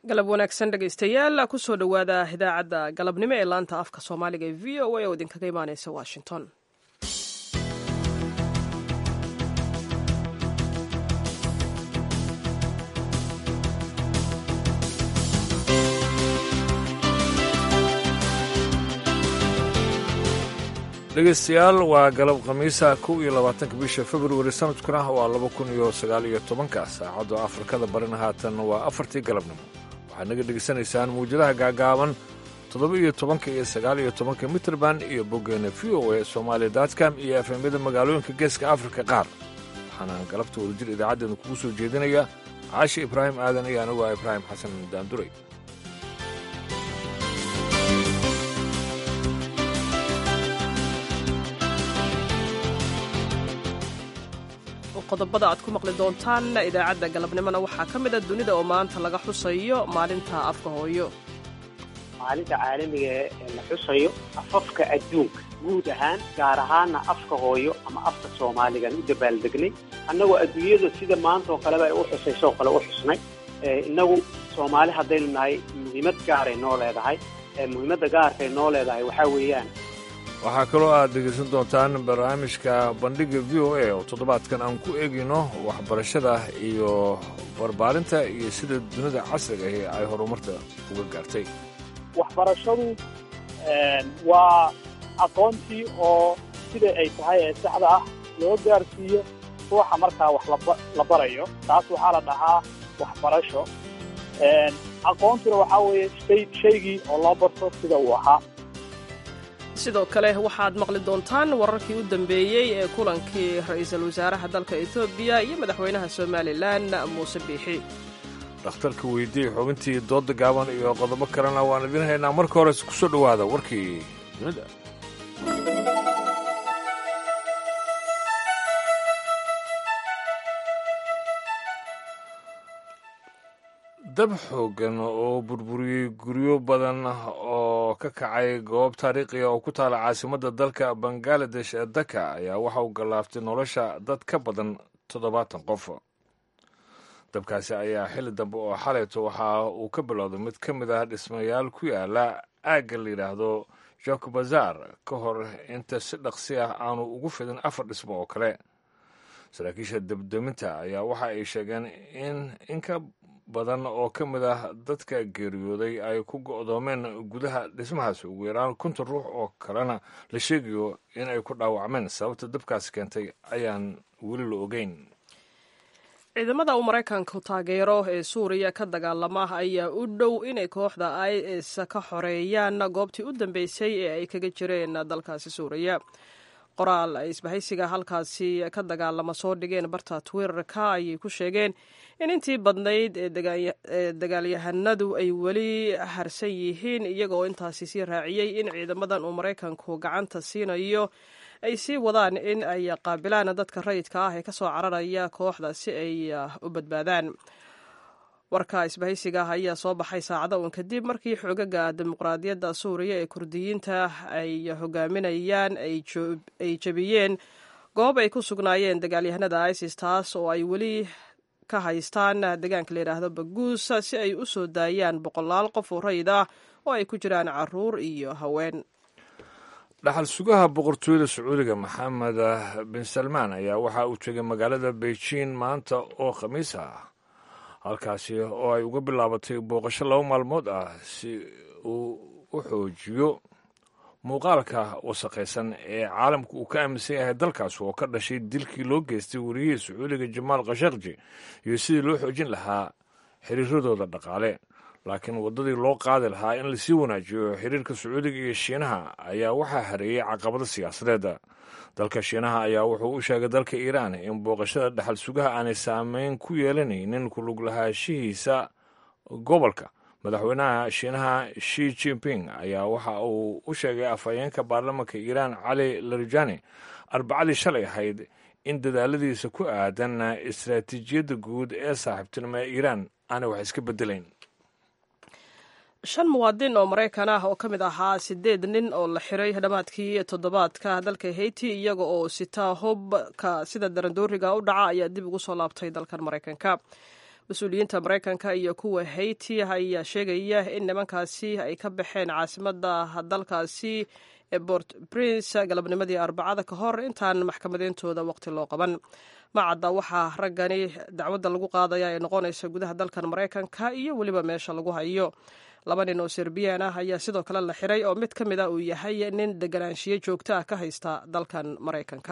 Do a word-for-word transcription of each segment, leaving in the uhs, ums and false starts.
galab wanaagsan dhegaystayaal kusoo dhowaada idaacadda galabnimo ee laanta afka soomaaliga ee v o a oo idinkaga imaaneysa washington. dhegaystayaal waa galab khamiisa kow iyo labaatanka bisha februari sanadkuna waa laba kun iyo sagaal iyo tobanka saacadda afrikada barina haatan waa afartii galabnimo. waxaad naga dhegaysanaysaan mawjadaha gaagaaban toddoba iyo tobanka iyo sagaal iyo tobanka mitrband iyo boggeena v o a somalia dotcom iyo efemyada magaalooyinka geeska afrika qaar. waxaana galabta wadajir idaacaddeenu kugu soo jeedinaya caashi ibraahim aadan iyo anigu ah ibraahim xasan daanduray. qodobada aad ku maqli doontaan idaacadda galabnimona waxaa ka mid a dunida oo maanta laga xusayo maalinta afka hooyo. maalinta caalamiga ee la xusayo afafka adduunka guud ahaan gaar ahaana afka hooyo ama afka soomaaligan u dabaaldegnay annagoo adduunyada sida maanta oo kaleba ay u xusaysoo kale u xusnay. innagu soomaali haddaynu nahay muhiimad gaaray noo leedahay. muhiimadda gaarkay noo leedahay waxaa weeyaan waxaa kaloo aad dhegaysan doontaan barnaamijka bandhigga v o a oo toddobaadkan aan ku eegayno waxbarashada iyo barbaarinta iyo sida dunida casriga ahi ay horumarta uga gaartay. waxbarashadu waa aqoontii oo sida ay tahay ee saxda ah loo gaarsiiyo ruuxa markaa wax la barayo. taas waxaa la dhahaa waxbarasho. aqoontuna waxaa weeye shaygii oo loo barto sida uu ahaa. sidoo kale waxaad maqli doontaan wararkii u dambeeyey ee kulankii ra'iisul wasaaraha dalka etoobiya iyo madaxweynaha somalilan muuse biixi. dhakhtarka weydiiyey xubintii dooda gaaban iyo qodobo kalena waan idiin haynaa. marka hore ku soo dhowaada warkii dunida. dab xooggan oo burburiyey guryo badan oo ka kacay goob taariikhiya oo ku taala caasimadda dalka bangaladesh ee daka ayaa waxa uu gallaaftay nolosha dad ka badan toddobaatan qof. dabkaasi ayaa xilli dambe oo xalayto waxa uu ka bilowday mid ka mid ah dhismayaal ku yaala aagga la yidhaahdo jok bazar ka hor inta si dhaqsi ah aanu ugu fidin afar dhismo oo kale. saraakiisha dabdaminta ayaa waxa ay sheegeen in inka badan oo ka mid ah dadka geeriyooday ay ku go'doomeen gudaha dhismahaas. ugu yaraan konton ruux oo kalena la sheegayo in ay ku dhaawacmeen. sababta dabkaasi keentay ayaan weli la ogeyn. ciidamada uu maraykanku taageero ee suuriya ka dagaalama ayaa u dhow inay kooxda i s ka xoreeyaan goobtii u dambeysay ee ay kaga jireen dalkaasi suuriya. qoraal ay isbahaysiga halkaasi ka dagaalama soo dhigeen barta twitterka ayay ku sheegeen in intii badnayd ee dagaalyahanadu ay weli harsan yihiin, iyagoo intaasi sii raaciyey in ciidamadan uu maraykanku gacanta siinayo ay sii wadaan in ay qaabilaan dadka rayidka ah ee ka soo cararaya kooxda si ay u badbaadaan. warka isbahaysiga ayaa soo baxay saacado uun kadib markii xoogaga dimuqraadiyadda suuriya ee kurdiyiinta ay hogaaminayaan ay jebiyeen goob ay ku sugnaayeen dagaalyahanada isis, taas oo ay weli ka haystaan deegaanka la yidhaahdo baguus si ay u soo daayaan boqolaal qof oo rayid ah oo ay ku jiraan caruur iyo haween. dhaxal sugaha boqortooyada sacuudiga maxamed bin salmaan ayaa waxa uu tegay magaalada beijing maanta oo khamiis ah, halkaasi oo ay uga bilaabatay booqasho laba maalmood ah si uu u xoojiyo muuqaalka wasakhaysan ee caalamku uu ka aaminsan yahay dalkaas oo ka dhashay dilkii loo geystay wariyihii sacuudiga jamaal khashaqji iyo sidii loo xoojin lahaa xiriiradooda dhaqaale. laakiin waddadii loo qaadi lahaa in lasii wanaajiyo xiriirka sacuudiga iyo shiinaha ayaa waxaa hareeyey caqabado siyaasadeed. dalka shiinaha ayaa wuxuu u sheegay dalka iiraan in booqashada dhaxal sugaha aanay saameyn ku yeelanaynin ku lug lahaanshihiisa gobolka. madaxweynaha shiinaha shi jinping ayaa waxa uu u sheegay afhayeenka baarlamaanka iiraan cali larijani arbacadii shalay ahayd in dadaaladiisa ku aadan istaraatiijiyadda guud ee saaxiibtinimo ee iiraan aanay wax iska beddelayn. shan muwaadin oo maraykan ah oo ka mid ahaa siddeed nin oo la xiray dhammaadkii toddobaadka dalka haiti iyaga oo sita hubka sida darandooriga u dhaca ayaa dib ugu soo laabtay dalkan maraykanka. mas-uuliyiinta maraykanka iyo kuwa haiti ayaa sheegaya in nimankaasi ay ka baxeen caasimadda dalkaasi ee port prince galabnimadii arbacada ka hor intaan maxkamadeyntooda waqti loo qaban macadda waxaa raggani dacwadda lagu qaadaya ay noqonaysa gudaha dalkan maraykanka iyo weliba meesha lagu hayo laba nin oo serbiyan ah ayaa sidoo kale la xiray oo mid ka mid a uu yahay nin deganaanshiyo joogto ah ka haysta dalkan maraykanka.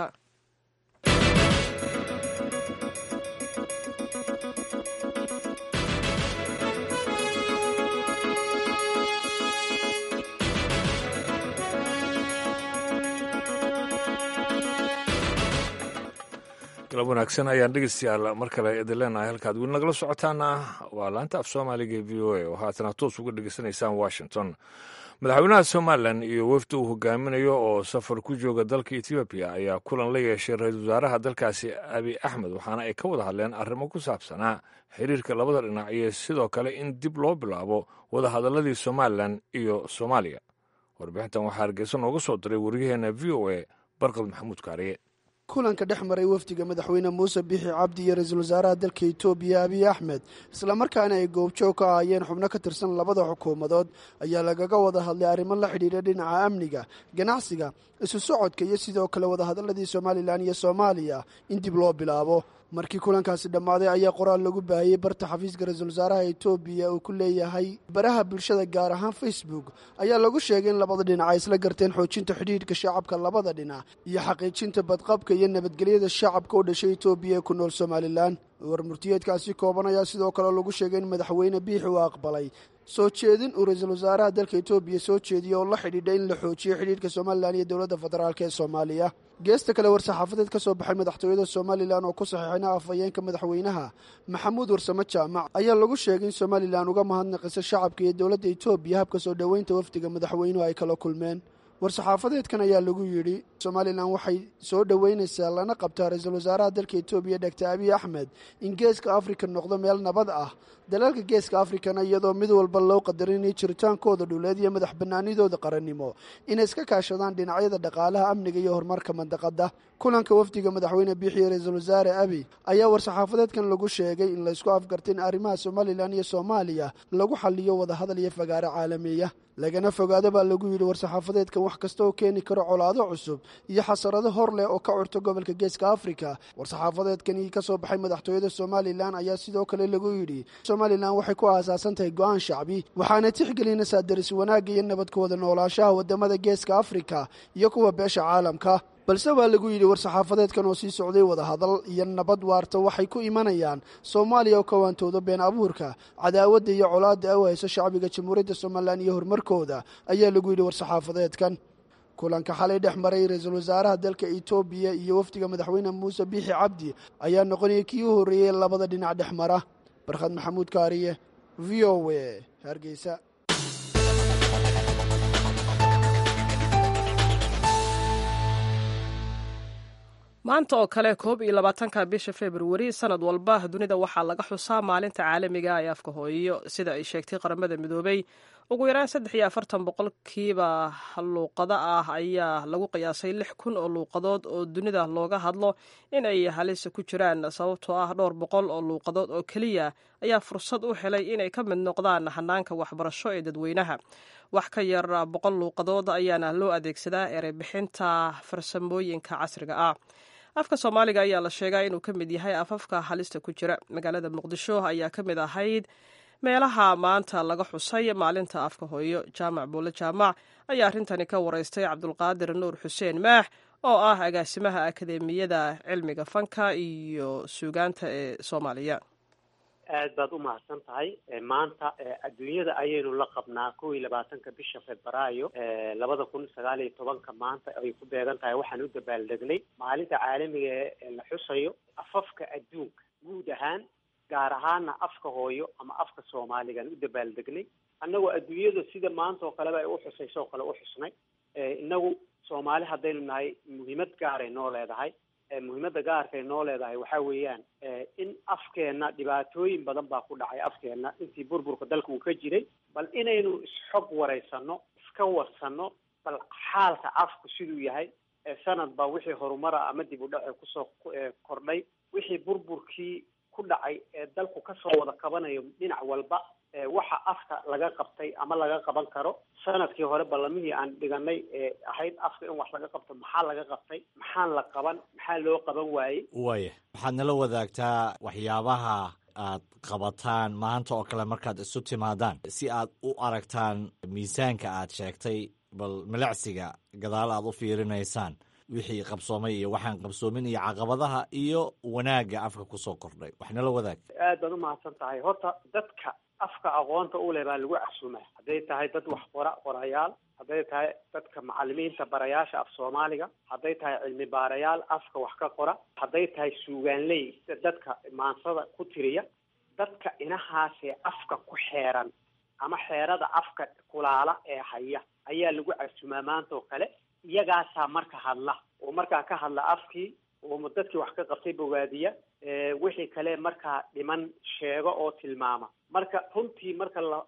galab wanaagsan ayaan dhegeystayaal mar kale idin leenahay halkaad weli nagala socotaana waa laanta af soomaaliga v o a oo haatana toos uga dhegeysanaysaan washington. madaxweynaha somalilan iyo wafdi uu hogaaminayo oo safar ku jooga dalka etoobiya ayaa kulan la yeeshay ra-iisul wasaaraha dalkaasi abiy axmed waxaana ay ka wada hadleen arrimo ku saabsanaa xiriirka labada dhinac iyo sidoo kale in dib loo bilaabo wadahadaladii somalilan iyo soomaaliya. warbixintan waxaa hargeysa nooga soo diray wariyaheena v o a barqad maxamuud kaariye. kulanka dhex maray wafdiga madaxweyne muuse bixi cabdi iyo ra-iisul wasaaraha dalka etoobiya abiy axmed islamarkaana ay goobjoog ka ahaayeen xubno ka tirsan labada xukuumadood ayaa lagaga wada hadlay arrimo la xidhiidha dhinaca amniga, ganacsiga, isu socodka iyo sidoo kale wadahadaladii somalilan iyo soomaaliya in dib loo bilaabo. markii kulankaasi dhammaaday ayaa qoraal lagu baahiyey barta xafiiska ra-iisul wasaaraha etoobiya uu ku leeyahay baraha bulshada gaar ahaan facebook ayaa lagu sheegay in labada dhinac ay isla garteen xoojinta xidhiidhka shacabka labada dhinac iyo xaqiijinta badqabka iyo nabadgelyada shacabka u dhashay etoobiya ee ku nool somalilan. warmurtiyeedkaasi kooban ayaa sidoo kale lagu sheegay in madaxweyne biixi uu aqbalay soo jeedin uu ra-iisul wasaaraha dalka etoobiya soo jeediya oo la xidhiidha in la xoojiyo xidhiidhka somalilan iyo dowladda federaalk ee soomaaliya. geesta kale war-saxaafadeed ka soo baxay madaxtooyada somalilan oo ku saxiixina afhayeenka madaxweynaha maxamuud warsamo jaamac ayaa lagu sheegay in somalilan uga mahadnaqisa shacabka iyo dowladda etoobiya habka soo dhoweynta wafdiga madaxweynuhu ay kala kulmeen. war-saxaafadeedkan ayaa lagu yidhi somalilan waxay soo dhoweynaysaa lana qabtaa ra-iisul wasaaraha dalka etoobiya doctor abiy axmed in geeska afrika noqdo meel nabad ah. dalalka geeska afrikana iyadoo mid walba loo qadarinay jiritaankooda dhuleed iyo madax banaanidooda qarannimo inay iska kaashadaan dhinacyada dhaqaalaha, amniga iyo horumarka mandaqada. kulanka wafdiga madaxweyne biixi iyo ra-iisul wasaare abiy ayaa war-saxaafadeedkan lagu sheegay in laysku afgartay in arrimaha somalilan iyo soomaaliya lagu xaliyo wadahadal iyo fagaaro caalamiya, lagana fogaado baa lagu yidhi war-saxaafadeedkan wax kasta oo keeni karo colaado cusub iyo xasarado hor leh oo ka curto gobolka geeska afrika. war-saxaafadeedkani ka soo baxay madaxtooyada somalilan ayaa sidoo kale lagu yidhi somalilan waxay ku aasaasan tahay go-aan shacbi waxaana tixgelinaysaa daris wanaagga iyo nabadkooda noolaashaha wadamada geeska afrika iyo kuwa beesha caalamka. balse waa lagu yidhi war-saxaafadeedkan oo sii socday wadahadal iyo nabad waarta waxay ku imanayaan soomaaliya oo ka waantooda been abuurka, cadaawadda iyo colaadda u hayso shacbiga jamhuuriyadda somalilan iyo horumarkooda ayaa lagu yidhi war-saxaafadeedkan. kulanka xalay dhex maray ra-iisul wasaaraha dalka etoobiya iyo wafdiga madaxweyne muuse biixi cabdi ayaa noqonayay kii u horreeyey labada dhinac dhex mara. barkhad maxamuud kaariye, v o a, hargeysa. maanta oo kale koob iyo labaatanka bisha februari sanad walba dunida waxaa laga xusaa maalinta caalamiga ee afka hooyo. sida ay sheegtay qaramada midoobay ugu yaraan saddex iyo afartan boqolkiiba luuqado ah ayaa lagu qiyaasay lix kun oo luuqadood oo dunida looga hadlo in ay halis ku jiraan, sababtoo ah dhowr boqol oo luuqadood oo keliya ayaa fursad u helay inay ka mid noqdaan hanaanka waxbarasho ee dadweynaha. wax ka yar boqol luuqadood ayaana loo adeegsadaa ereybixinta farsamooyinka casriga ah. afka soomaaliga ayaa la sheegaa inuu ka mid yahay afafka halista ku jira. magaalada muqdisho ayaa ka mid ahayd meelaha maanta laga xusay maalinta afka hooyo. jaamac buule jaamac ayaa arrintani ka waraystay cabdulqaadir nuur xuseen maax oo ah agaasimaha akadeemiyada cilmiga fanka iyo suugaanta ee soomaaliya. aad baad u mahadsan tahay. maanta adduunyada ayaynu la qabnaa kow iyo labaatanka bisha febraayo labada kun sagaal iyo tobanka maanta ay ku beegan tahay. waxaan u dabaaldegnay maalinta caalamiga ee la xusayo afafka adduunka guud ahaan, gaar ahaana afka hooyo ama afka soomaaligan u dabaaldegnay. annagoo adduunyada sida maanta oo kaleba ay u xusayso oo kale u xusnay. inagu soomaali haddaynu nahay muhiimad gaaray noo leedahay. muhiimadda gaarkay noo leedahay waxaa weeyaan in afkeenna dhibaatooyin badan baa ku dhacay afkeenna intii burburka dalka uu ka jiray. bal inaynu isxog waraysano, iska warsanno bal xaalka afku siduu yahay. sanad baa wixii horumara ama dib u dhace kusoo kordhay, wixii burburkii ku dhacay ee dalku kasoo wada qabanayo dhinac walba waxa afka laga qabtay ama laga qaban karo. sanadkii hore ballamihii aan dhiganay ee ahayd afka in wax laga qabto maxaa laga qabtay, maxaan la qaban, maxaa loo qaban waayey. waaya waxaad nala wadaagtaa waxyaabaha aad qabataan maanta oo kale markaad isu timaadaan si aad u aragtaan miisaanka aad sheegtay, bal milicsiga gadaal aad u fiirinaysaan wixii qabsoomay iyo waxaan qabsoomin iyo caqabadaha iyo wanaagga afka kusoo kordhay. wax nala wadaag. aad baad u mahadsan tahay. horta dadka afka aqoonta u leh baa lagu casuumaa, hadday tahay dad wax qora qorayaal, hadday tahay dadka macalimiinta barayaasha af soomaaliga, hadday tahay cilmi baarayaal afka wax ka qora, hadday tahay suugaanley dadka maansada ku tiriya. dadka inahaasee afka ku xeeran ama xeerada afka kulaala ee haya ayaa lagu casuumaa maanta oo kale. iyagaasaa marka hadla oo markaa ka hadla afkii oo dadkii wax ka qabtay bogaadiya, wixii kale markaa dhiman sheego oo tilmaama. marka runtii marka la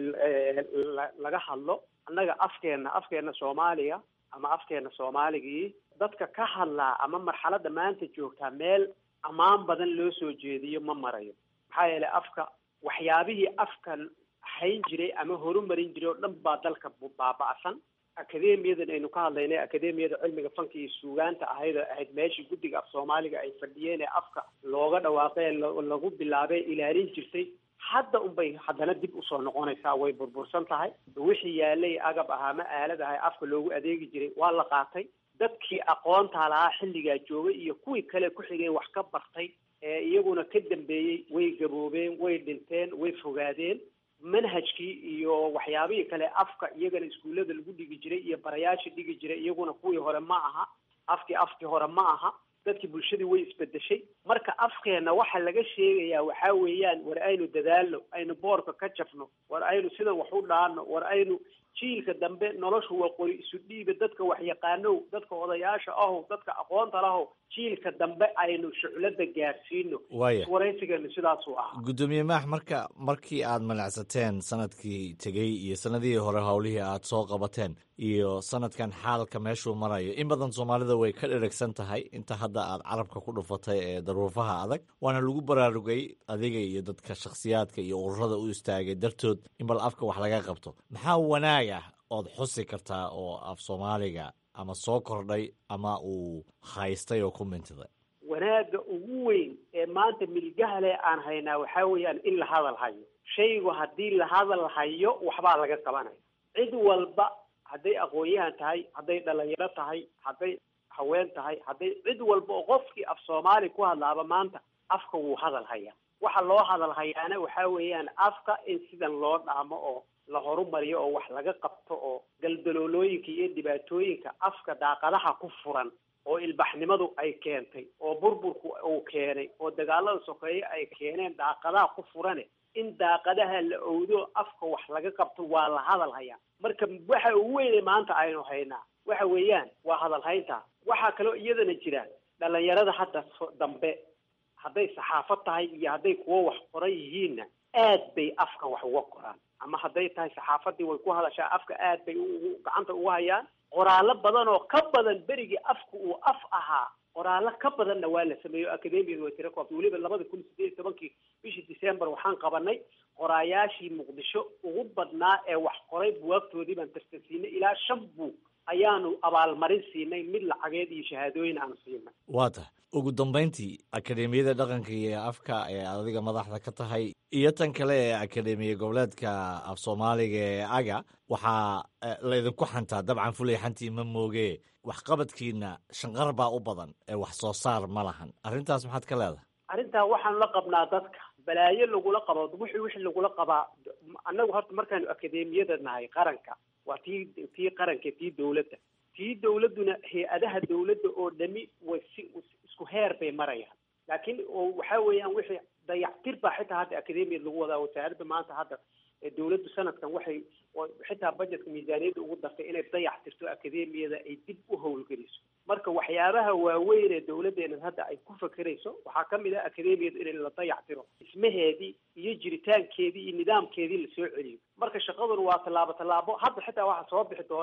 laga hadlo annaga afkeena afkeena soomaaliga ama afkeena soomaaligii dadka ka hadlaa ama marxaladda maanta joogtaa meel ammaan badan loo soo jeediyo ma marayo. maxaa yeelay afka waxyaabihii afka hayn jiray ama horumarin jiray oo dhan baa dalka baaba'san. akademiyadan aynu ka hadlaynay akademiyada cilmiga fanka iyo suugaanta ahayd ahayd meeshii guddiga af soomaaliga ay fadhiyeen ee afka looga dhawaaqay lagu bilaabay ilaalin jirtay, hadda unbay haddana dib usoo noqonaysaa. way burbursan tahay. wixii yaalay agab ahaa ma aalad ahay afka loogu adeegi jiray waa la qaatay. dadkii aqoontaa lahaa xilligaa joogay iyo kuwii kale ku xigay wax ka bartay ee iyaguna ka dambeeyey way gaboobeen, way dhinteen, way fogaadeen. manhajkii iyo waxyaabihii kale afka iyagana iskuullada lagu dhigi jiray iyo barayaasha dhigi jiray iyaguna kuwii hore ma aha. afkii afkii hore ma aha. dadkii bulshadii way isbedeshay. marka afkeena waxa laga sheegayaa waxaa weeyaan war aynu dadaalno, aynu boorka ka jafno, war aynu sidan wax u dhaano, war aynu jiilka dambe noloshu waa qori isu dhiiba, dadka wax yaqaanow, dadka odayaasha ahow, dadka aqoonta lahow, jiilka dambe aynu shuclada gaarsiino. waraysigeenu sidaasuu ahaa. guddoomiye maax, marka markii aad malacsateen sanadkii tegey iyo sanadihii hore howlihii aad soo qabateen iyo sanadkan xaalka meeshuu marayo, in badan soomaalida way ka dheragsan tahay inta hadda aad carabka ku dhufatay ee daruufaha adag, waana lagu baraarugay adiga iyo dadka shakhsiyaadka iyo ururada u istaagay dartood in bal afka wax laga qabto. maxaa wanaag ah ood xusi kartaa oo af soomaaliga ama soo kordhay ama uu haystay oo ku mintiday? wanaagga ugu weyn ee maanta milgahale aan haynaa waxaa weeyaan in la hadal hayo. shaygu haddii la hadal hayo waxbaa laga qabanaya. cid walba hadday aqoon-yahan tahay, hadday dhalinyaro tahay, hadday haween tahay, hadday cid walba oo qofkii af soomaali ku hadlaaba maanta afka wuu hadal hayaa. waxa loo hadal hayaana waxaa weeyaan afka in sidan loo dhaamo oo la horumariyo oo wax laga qabto oo galdaloolooyinka iyo dhibaatooyinka afka daaqadaha ku furan oo ilbaxnimadu ay keentay oo burburku uu keenay oo dagaalada sokeeye ay keeneen daaqadaha ku furane in daaqadaha la owdo afka wax laga qabto waa la hadal hayaa. marka waxa ugu weyne maanta aynu haynaa waxa weeyaan waa hadal haynta. waxaa kaloo iyadana jira dhalinyarada hadda dambe hadday saxaafad tahay iyo hadday kuwo wax qoran yihiinna aad bay afka wax uga qoraan. ama hadday tahay saxaafadii way ku hadashaa afka aad bay gacanta ugu hayaan. qoraallo badan oo ka badan berigii afku uu af ahaa, qoraallo ka badanna waa la sameeyo. akademiyadu way tira koobtay. weliba labada kun sideed iyo tobankii bishii december waxaan qabanay qoraayaashii muqdisho ugu badnaa ee wax qoray buwaagtoodii baan tartansiinay. ilaa shan buug ayaanu abaalmarin siinay, mid lacageed iyo shahaadooyin aanu siinay. waa tahay ugu dambayntii akademiyada dhaqanka iyo afka ee adiga madaxda ka tahay iyo tan kale ee akademiya goboleedka af soomaaliga ee aga waxaa laydinku xantaa, dabcan fulay xantii ma mooge, waxqabadkiina shanqar baa u badan ee wax soo saar ma lahan. arrintaas maxaad ka leedahay? arrintaa waxaan la qabnaa dadka balaayo lagula qabo wixii wixii lagula qabaa. annagu horta markaanu akademiyada nahay qaranka waa tii tii qaranka tii dawladda tii dawladduna hay-adaha dawladda oo dhami way si isku heer bay marayaan. laakiin waxaa weeyaan wixii dayactir baa xitaa hadda akademiyada lagu wadaa. wasaaradda maanta hadda dawladdu sanadkan waxay xitaa budgetka miisaaniyadda ugu dartay inay dayactirto akademiyada ay dib u howlgeliso. marka waxyaabaha waaweyn ee dawladdeena hadda ay ku fakerayso waxaa ka mid ah akademiyada in la dayactiro, dhismaheedii iyo jiritaankeedii iyo nidaamkeedii lasoo celiyo. marka shaqaduna waa tallaabo tallaabo. hadda xitaa waxaa soo bixi doona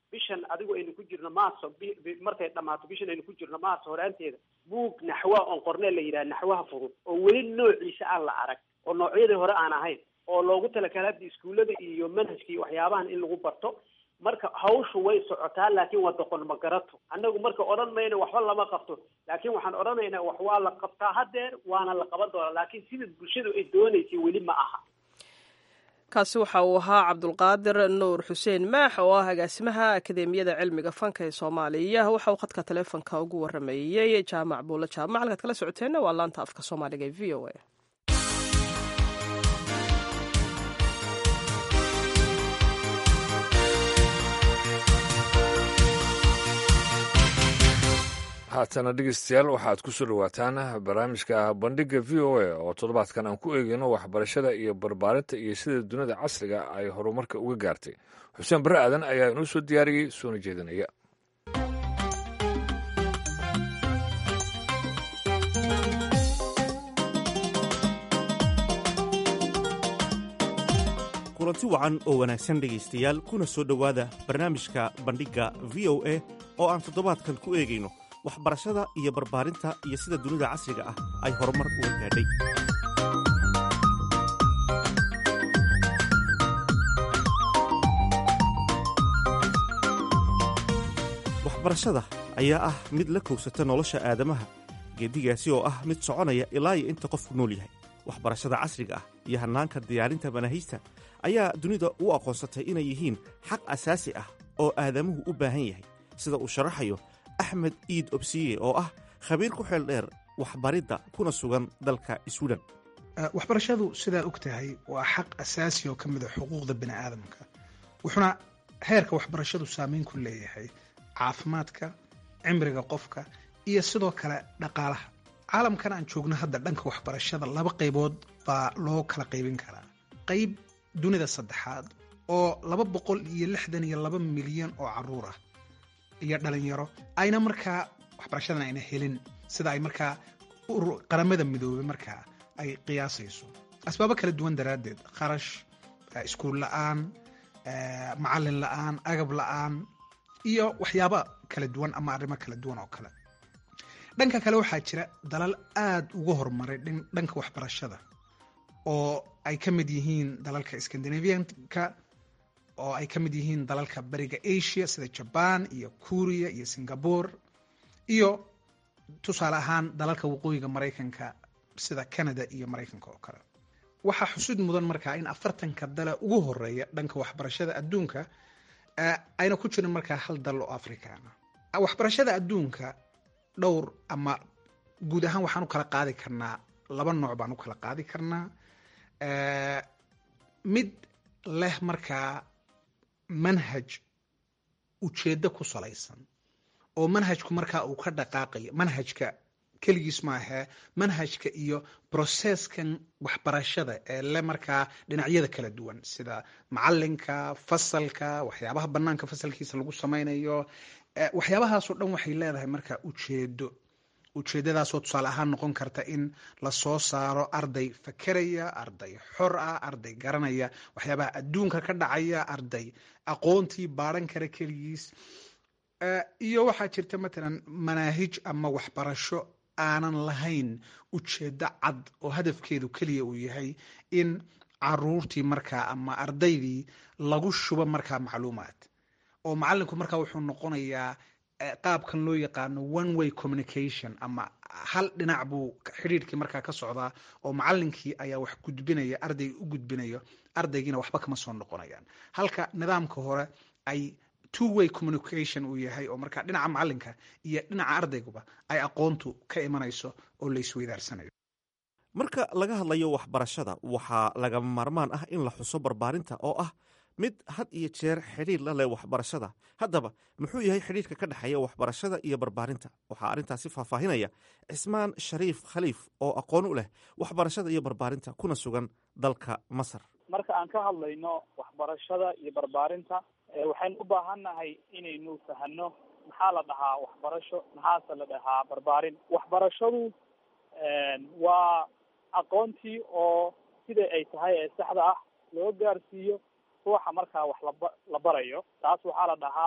bishan adigu aynu ku jirno maarso markay dhammaato bishan aynu ku jirno maarso horaanteeda buug naxwa oon qornee la yidhaha naxwaha fudud oo weli noociisa aan la arag oo noocyadii hore aan ahayn oo loogu talagalay hadda iskuullada iyo manhajka iyo waxyaabahan in lagu barto marka hawshu way socotaa laakiin waa doqon ma garato annagu marka odhan mayno waxba lama qabto laakiin waxaan odhanaynaa wax waa la qabtaa haddeer waana la qaban doonaa laakiin sida bulshadu ay doonaysay weli ma aha kaasi waxa uu ahaa cabdulqaadir nuur xuseen maax oo ah agaasimaha akadeemiyada cilmiga fanka ee soomaaliya waxa uu khadka taleefonka ugu waramayey jaamac buulo jaamac halkaad kala socoteenna waa laanta afka soomaaliga ee v o a haatana dhegeystayaal waxaad ku soo dhawaataan barnaamijka bandhiga v o a oo toddobaadkan aan ku eegeyno waxbarashada iyo barbaarinta iyo sida dunida casriga ay horumarka uga gaartay xuseen barre aadan ayaa inoo soo diyaariyey soona jeedinaya kulanti wacan oo wanaagsan dhegaystayaal kuna soo dhowaada barnaamijka bandhigga v o a oo aan toddobaadkan ku eegayno waxbarashada iyo barbaarinta iyo sida dunida casriga ah ay horumar uga gaadhay waxbarashada ayaa ah mid la kowsata nolosha aadamaha geedigaasi oo ah mid soconaya ilaa iyo inta qofku nool yahay waxbarashada casriga ah iyo hannaanka diyaarinta manaahijta ayaa dunida u aqoonsatay inay yihiin xaq asaasi ah oo aadamuhu u baahan yahay sida uu sharaxayo axmed iid obsiye oo ah khabiir ku xeel dheer waxbaridda kuna sugan dalka swiden waxbarashadu sidaa og tahay waa xaq asaasi oo ka mida xuquuqda bini aadamka wuxuuna heerka waxbarashadu saamayn ku leeyahay caafimaadka cimriga qofka iyo sidoo kale dhaqaalaha caalamkan aan joogno hadda dhanka waxbarashada laba qaybood baa loo kala qaybin karaa qayb dunida saddexaad oo laba boqol iyo lixdan iyo laba milyan oo caruur ah iyo dhalinyaro ayna markaa waxbarashadan ayna helin sida ay markaa qaramada midoobay markaa ay qiyaasayso asbaabo kala duwan daraaddeed kharash iskuul la'aan macallin la'aan agab la'aan iyo waxyaaba kala duwan ama arrimo kala duwan oo kale dhanka kale waxaa jira dalal aad uga horumaray dhanka waxbarashada oo ay ka mid yihiin dalalka scandinavianka oo ay ka mid yihiin dalalka bariga asia sida jaban iyo kuuriya iyo singapore iyo tusaale ahaan dalalka waqooyiga maraykanka sida canada iyo maraykanka oo kale waxaa xusid mudan markaa in afartanka dala ugu horeeya dhanka waxbarashada adduunka ayna ku jirin markaa hal dal oo afrikaana waxbarashada adduunka dhowr ama guud ahaan waxaan u kala qaadi karnaa laba nooc baan u kala qaadi karnaa mid leh markaa manhaj ujeeddo ku salaysan oo manhajku markaa uu ka dhaqaaqayo manhajka keligiis maahee manhajka iyo broseskan waxbarashada ee le markaa dhinacyada kala duwan sida macalinka fasalka waxyaabaha banaanka fasalkiisa lagu samaynayo waxyaabahaasoo dhan waxay leedahay markaa ujeedo ujeedadaasoo tusaale ahaan noqon karta in lasoo saaro arday fakeraya arday xor ah arday garanaya waxyaabaha adduunka ka dhacaya arday aqoontii baaran kara keligiis iyo waxaa jirta matalan manaahij ama waxbarasho aanan lahayn ujeeddo cad oo hadafkeedu keliya uu yahay in caruurtii markaa ama ardaydii lagu shubo markaa macluumaad oo macallinku markaa wuxuu noqonayaa qaabkan loo yaqaano one way communication ama hal dhinac buu xidhiirkii markaa ka socdaa oo macallinkii ayaa wax gudbinaya ardayga u gudbinayo ardaygiina waxba kama soo noqonayaan halka nidaamka hore ay two way communication uu yahay oo markaa dhinaca macallinka iyo dhinaca ardayguba ay aqoontu ka imanayso oo la isweydaarsanayo marka laga hadlayo waxbarashada waxaa lagama maarmaan ah in la xuso barbaarinta oo ah mid had iyo jeer xidhiir la leh waxbarashada haddaba muxuu yahay xidhiirka ka dhexeeya waxbarashada iyo barbaarinta waxaa arrintaasi faahfaahinaya cismaan shariif khaliif oo aqoon u leh waxbarashada iyo barbaarinta kuna sugan dalka masar marka aan ka hadlayno waxbarashada iyo barbaarinta waxaynu u baahannahay inaynu fahano maxaa la dhahaa waxbarasho maxaase la dhahaa barbaarin waxbarashadu waa aqoontii oo sida ay tahay ee saxda ah loo gaarsiiyo ruuxa markaa wax laba la barayo taas waxaa la dhahaa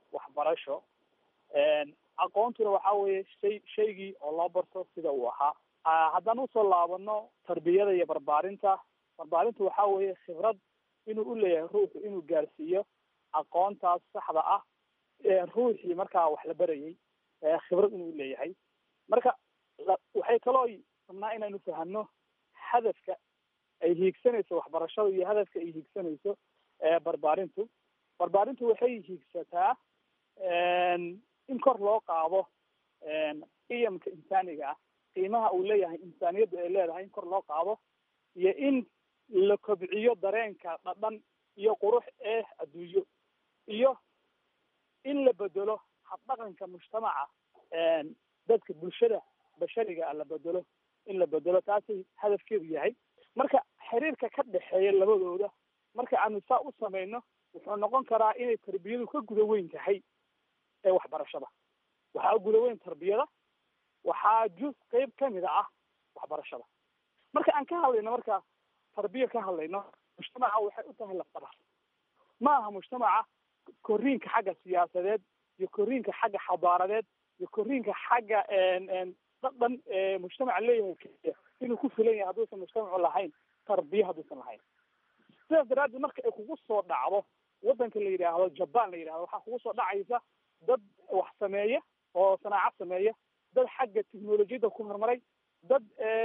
waxbarasho aqoontuna waxa weeye shay shaygii oo loo barto sida uu ahaa. haddaan usoo laabano tarbiyada iyo barbaarinta, barbaarintu waxa weeye khibrad inuu u leeyahay ruuxu inuu gaarsiiyo aqoontaas saxda ah ruuxii markaa wax la barayay khibrad inuu leeyahay. marka waxay kaloo rabnaa inaynu fahano hadafka ay hiigsanayso waxbarashada iyo hadafka ay hiigsanayso barbaarintu. barbaarintu waxay hiigsataa in kor loo qaado qiyamka insaaniga ah, qiimaha uu leeyahay insaaniyadda ay leedahay in kor loo qaado, iyo in la kobciyo dareenka dhadhan iyo qurux ee adduunyo, iyo in la bedelo habdhaqanka mujtamaca dadka bulshada bashariga ah la bedelo in la bedelo taasay hadafkeedu yahay. marka xiriirka ka dhexeeya labadooda marka aanu saa u samayno wuxuu noqon karaa inay tarbiyadu ka guda weyn tahay ee waxbarashada. waxaa guda weyn tarbiyada, waxaa juz qeyb kamida ah waxbarashada. marka aan ka hadlayno marka tarbiya ka hadlayno, mujtamaca waxay u tahay lafdhabar. ma aha mujtamaca korriinka xagga siyaasadeed iyo korriinka xagga xadaaradeed iyo korriinka xagga dhadhan mujtamaca leeyahay inuu ku filan yahay hadduusan mujtamacu lahayn tarbiya hadduusan lahayn. sidaas daraaddeed marka ay kugu soo dhacdo wadanka la yidhaahdo jaban la yidhahdo, waxaa kugu soo dhacaysa dad wax sameeya oo sanaacad sameeya, dad xagga technolojiyadda ku horumaray, dad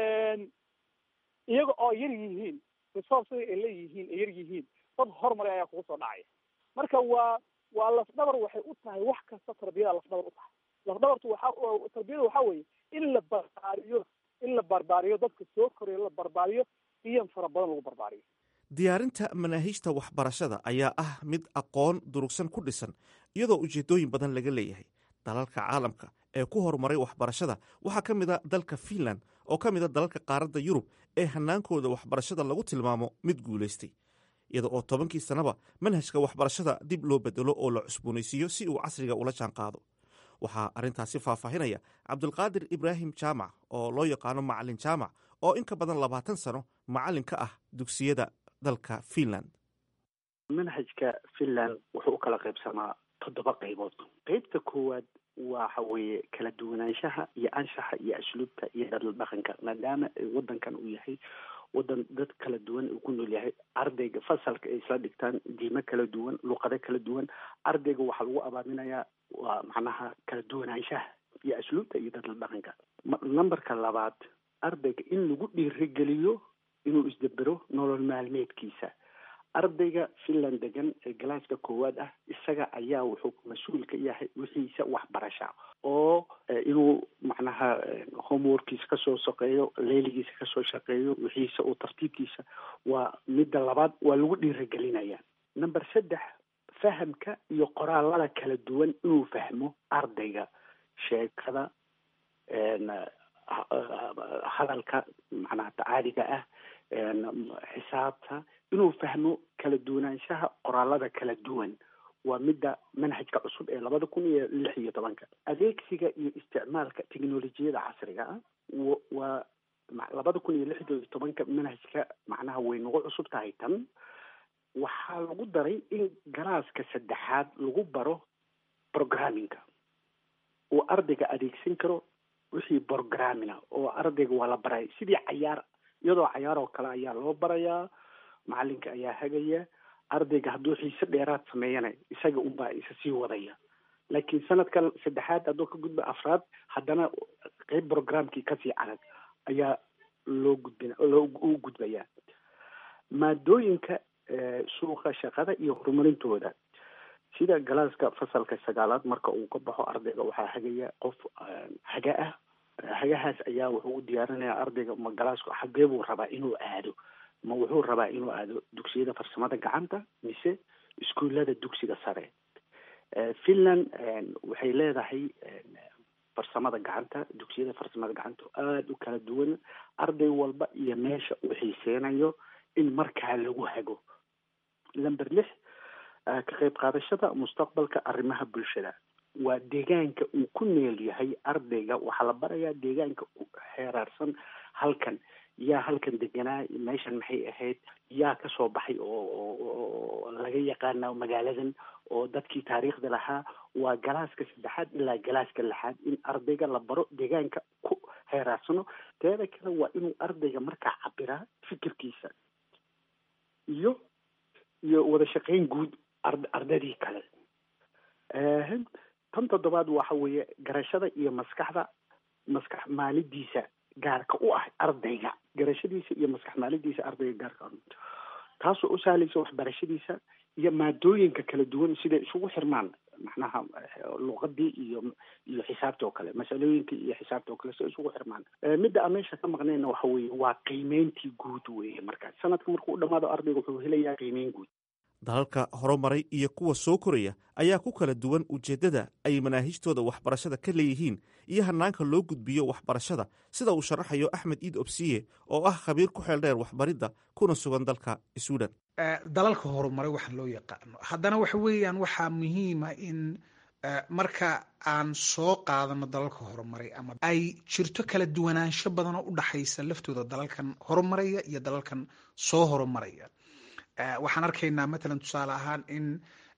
iyaga oo yar yihiin resourcega ay leeyihiin ay yar yihiin, dad horumaray ayaa kugu soo dhacaya. marka waa waa lafdhabar waxay u tahay wax kasta tarbiyada lafdhabar u tahay. lafdhabartu waxa tarbiyada waxa weeye in la barbaariyo in la barbaariyo dadka soo koraya la barbaariyo qiyam fara badan lagu barbaariyo. diyaarinta manaahiijta waxbarashada ayaa ah mid aqoon durugsan ku dhisan, iyadoo ujeedooyin badan laga leeyahay. dalalka caalamka ee ku horumaray waxbarashada waxaa ka mid a dalka Finland oo ka mid a dalalka qaaradda Yurub ee hanaankooda waxbarashada lagu tilmaamo mid guulaystay, iyada oo tobankii sanaba manhajka waxbarashada dib loo bedelo oo la cusboonaysiiyo si uu casriga ula jaan qaado. waxaa arrintaasi faahfaahinaya cabdulqaadir ibraahim jaamac oo loo yaqaano macalin jaamac oo in ka badan labaatan sano macalin ka ah dugsiyada dalka Finland. manhajka Finland wuxuu u kala qaybsamaa toddoba qaybood. qaybta koowaad waxa weeye kala duwanaanshaha iyo anshaxa iyo asluubta iyo dhaqan dhaqanka, maadaama wadankan uu yahay wadan dad kala duwan uu ku nool yahay. ardayga fasalka ay isla dhigtaan diimo kala duwan, luqado kala duwan, ardayga waxaa lagu abaaminayaa waa macnaha kala duwanaanshaha iyo asluubta iyo dhaqan dhaqanka. numberka labaad, ardayga in lagu dhiirigeliyo inuu isdabero nolol maalmeedkiisa. ardayga Finland degan ee galaaska koowaad ah isaga ayaa wuxuu mas-uul ka yahay wixiisa waxbarasha, oo inuu macnaha homeworkiisa kasoo shaqeeyo, leeligiisa kasoo shaqeeyo, wixiisa uu tartiibkiisa. waa midda labaad, waa lagu dhiirigelinaya. number saddex, fahamka iyo qoraalada kala duwan inuu fahmo ardayga, sheekada, hadalka macnaha tacaaliga ah, xisaabta, inuu fahmo kala duwanaanshaha qoraalada kala duwan. waa midda manhajka cusub ee labada kun iyo lix iyo tobanka. adeegsiga iyo isticmaalka teknolojiyada casriga ah waa labada kun iyo lix iyo tobanka manhajka macnaha way nagu cusub tahay. tan waxaa lagu daray in galaaska saddexaad lagu baro programmingka, uu ardayga adeegsan karo wixii programmina, oo ardayga waa la baray sidii cayaar, iyadoo cayaar oo kale ayaa loo barayaa, macalinka ayaa hagaya. ardayga hadduu xiise dheeraad sameeyana isaga unbaa isa sii wadaya. laakiin sanadka saddexaad hadduu ka gudba afraad, haddana qeyb programkii kasii adag ayaa loo gudbin loo u gudbaya. maadooyinka suuqa shaqada iyo horumarintooda, sida galaaska fasalka sagaalaad marka uu ka baxo ardayga waxaa hagaya qof haga ah. hagahaas ayaa wuxuu u diyaarinayaa ardayga ma galaaska xagee buu rabaa inuu aado, ma wuxuu rabaa inuu aado dugsiyada farsamada gacanta mise iskuullada dugsiga sare. Finland waxay leedahay farsamada gacanta, dugsiyada farsamada gacanta aada u kala duwan. arday walba iyo meesha uu xiiseynayo in markaa lagu hago. number lix, ka qayb qaadashada mustaqbalka arrimaha bulshada. waa deegaanka uu ku meel yahay ardayga, waxaa la barayaa deegaanka u xeeraarsan halkan. yaa halkan deganaa, meeshan maxay ahayd, yaa kasoo baxay oo laga yaqaana magaaladan, oo dadkii taariikhda lahaa, waa galaaska saddexaad ilaa galaaska lixaad in ardayga la baro deegaanka ku heeraarsano. teeda kale waa inuu ardayga markaa cabiraa fikirkiisa iyo iyo wada shaqayn guud ard ardaydii kale. tan toddobaad waxa weeye garashada iyo maskaxda maskax maalidiisa gaarka u ah ardayga garashadiisa iyo maskax maalidiisa ardayga gaarka taasoo u sahlaysa waxbarashadiisa iyo maadooyinka kala duwan sida isugu xirmaan macnaha luqadii iyo iyo xisaabta oo kale masalooyinka iyo xisaabta oo kale sida isugu xirmaan. midda aan meesha ka maqnayna waxa weeye waa qiimeyntii guud weeye. marka sanadka markuu u dhamaado ardayga wuxuu helayaa qiimeyn guud. dalalka horumaray iyo kuwa soo koraya ayaa ku kala duwan ujeeddada ay manaahijtooda waxbarashada ka leeyihiin iyo hanaanka loo gudbiyo waxbarashada, sida uu sharaxayo Axmed Iid Obsiye oo ah khabiir ku xeel dheer waxbaridda kuna sugan dalka Suudaan. dalalka horumaray waxaan loo yaqaano haddana waxa weeyaan waxaa muhiima in marka aan soo qaadano dalalka horumaray ama ay jirto kala duwanaansho badan oo u dhaxaysa laftooda dalalkan horumaraya iyo dalalkan soo horumaraya. waxaan arkaynaa matalan tusaale ahaan in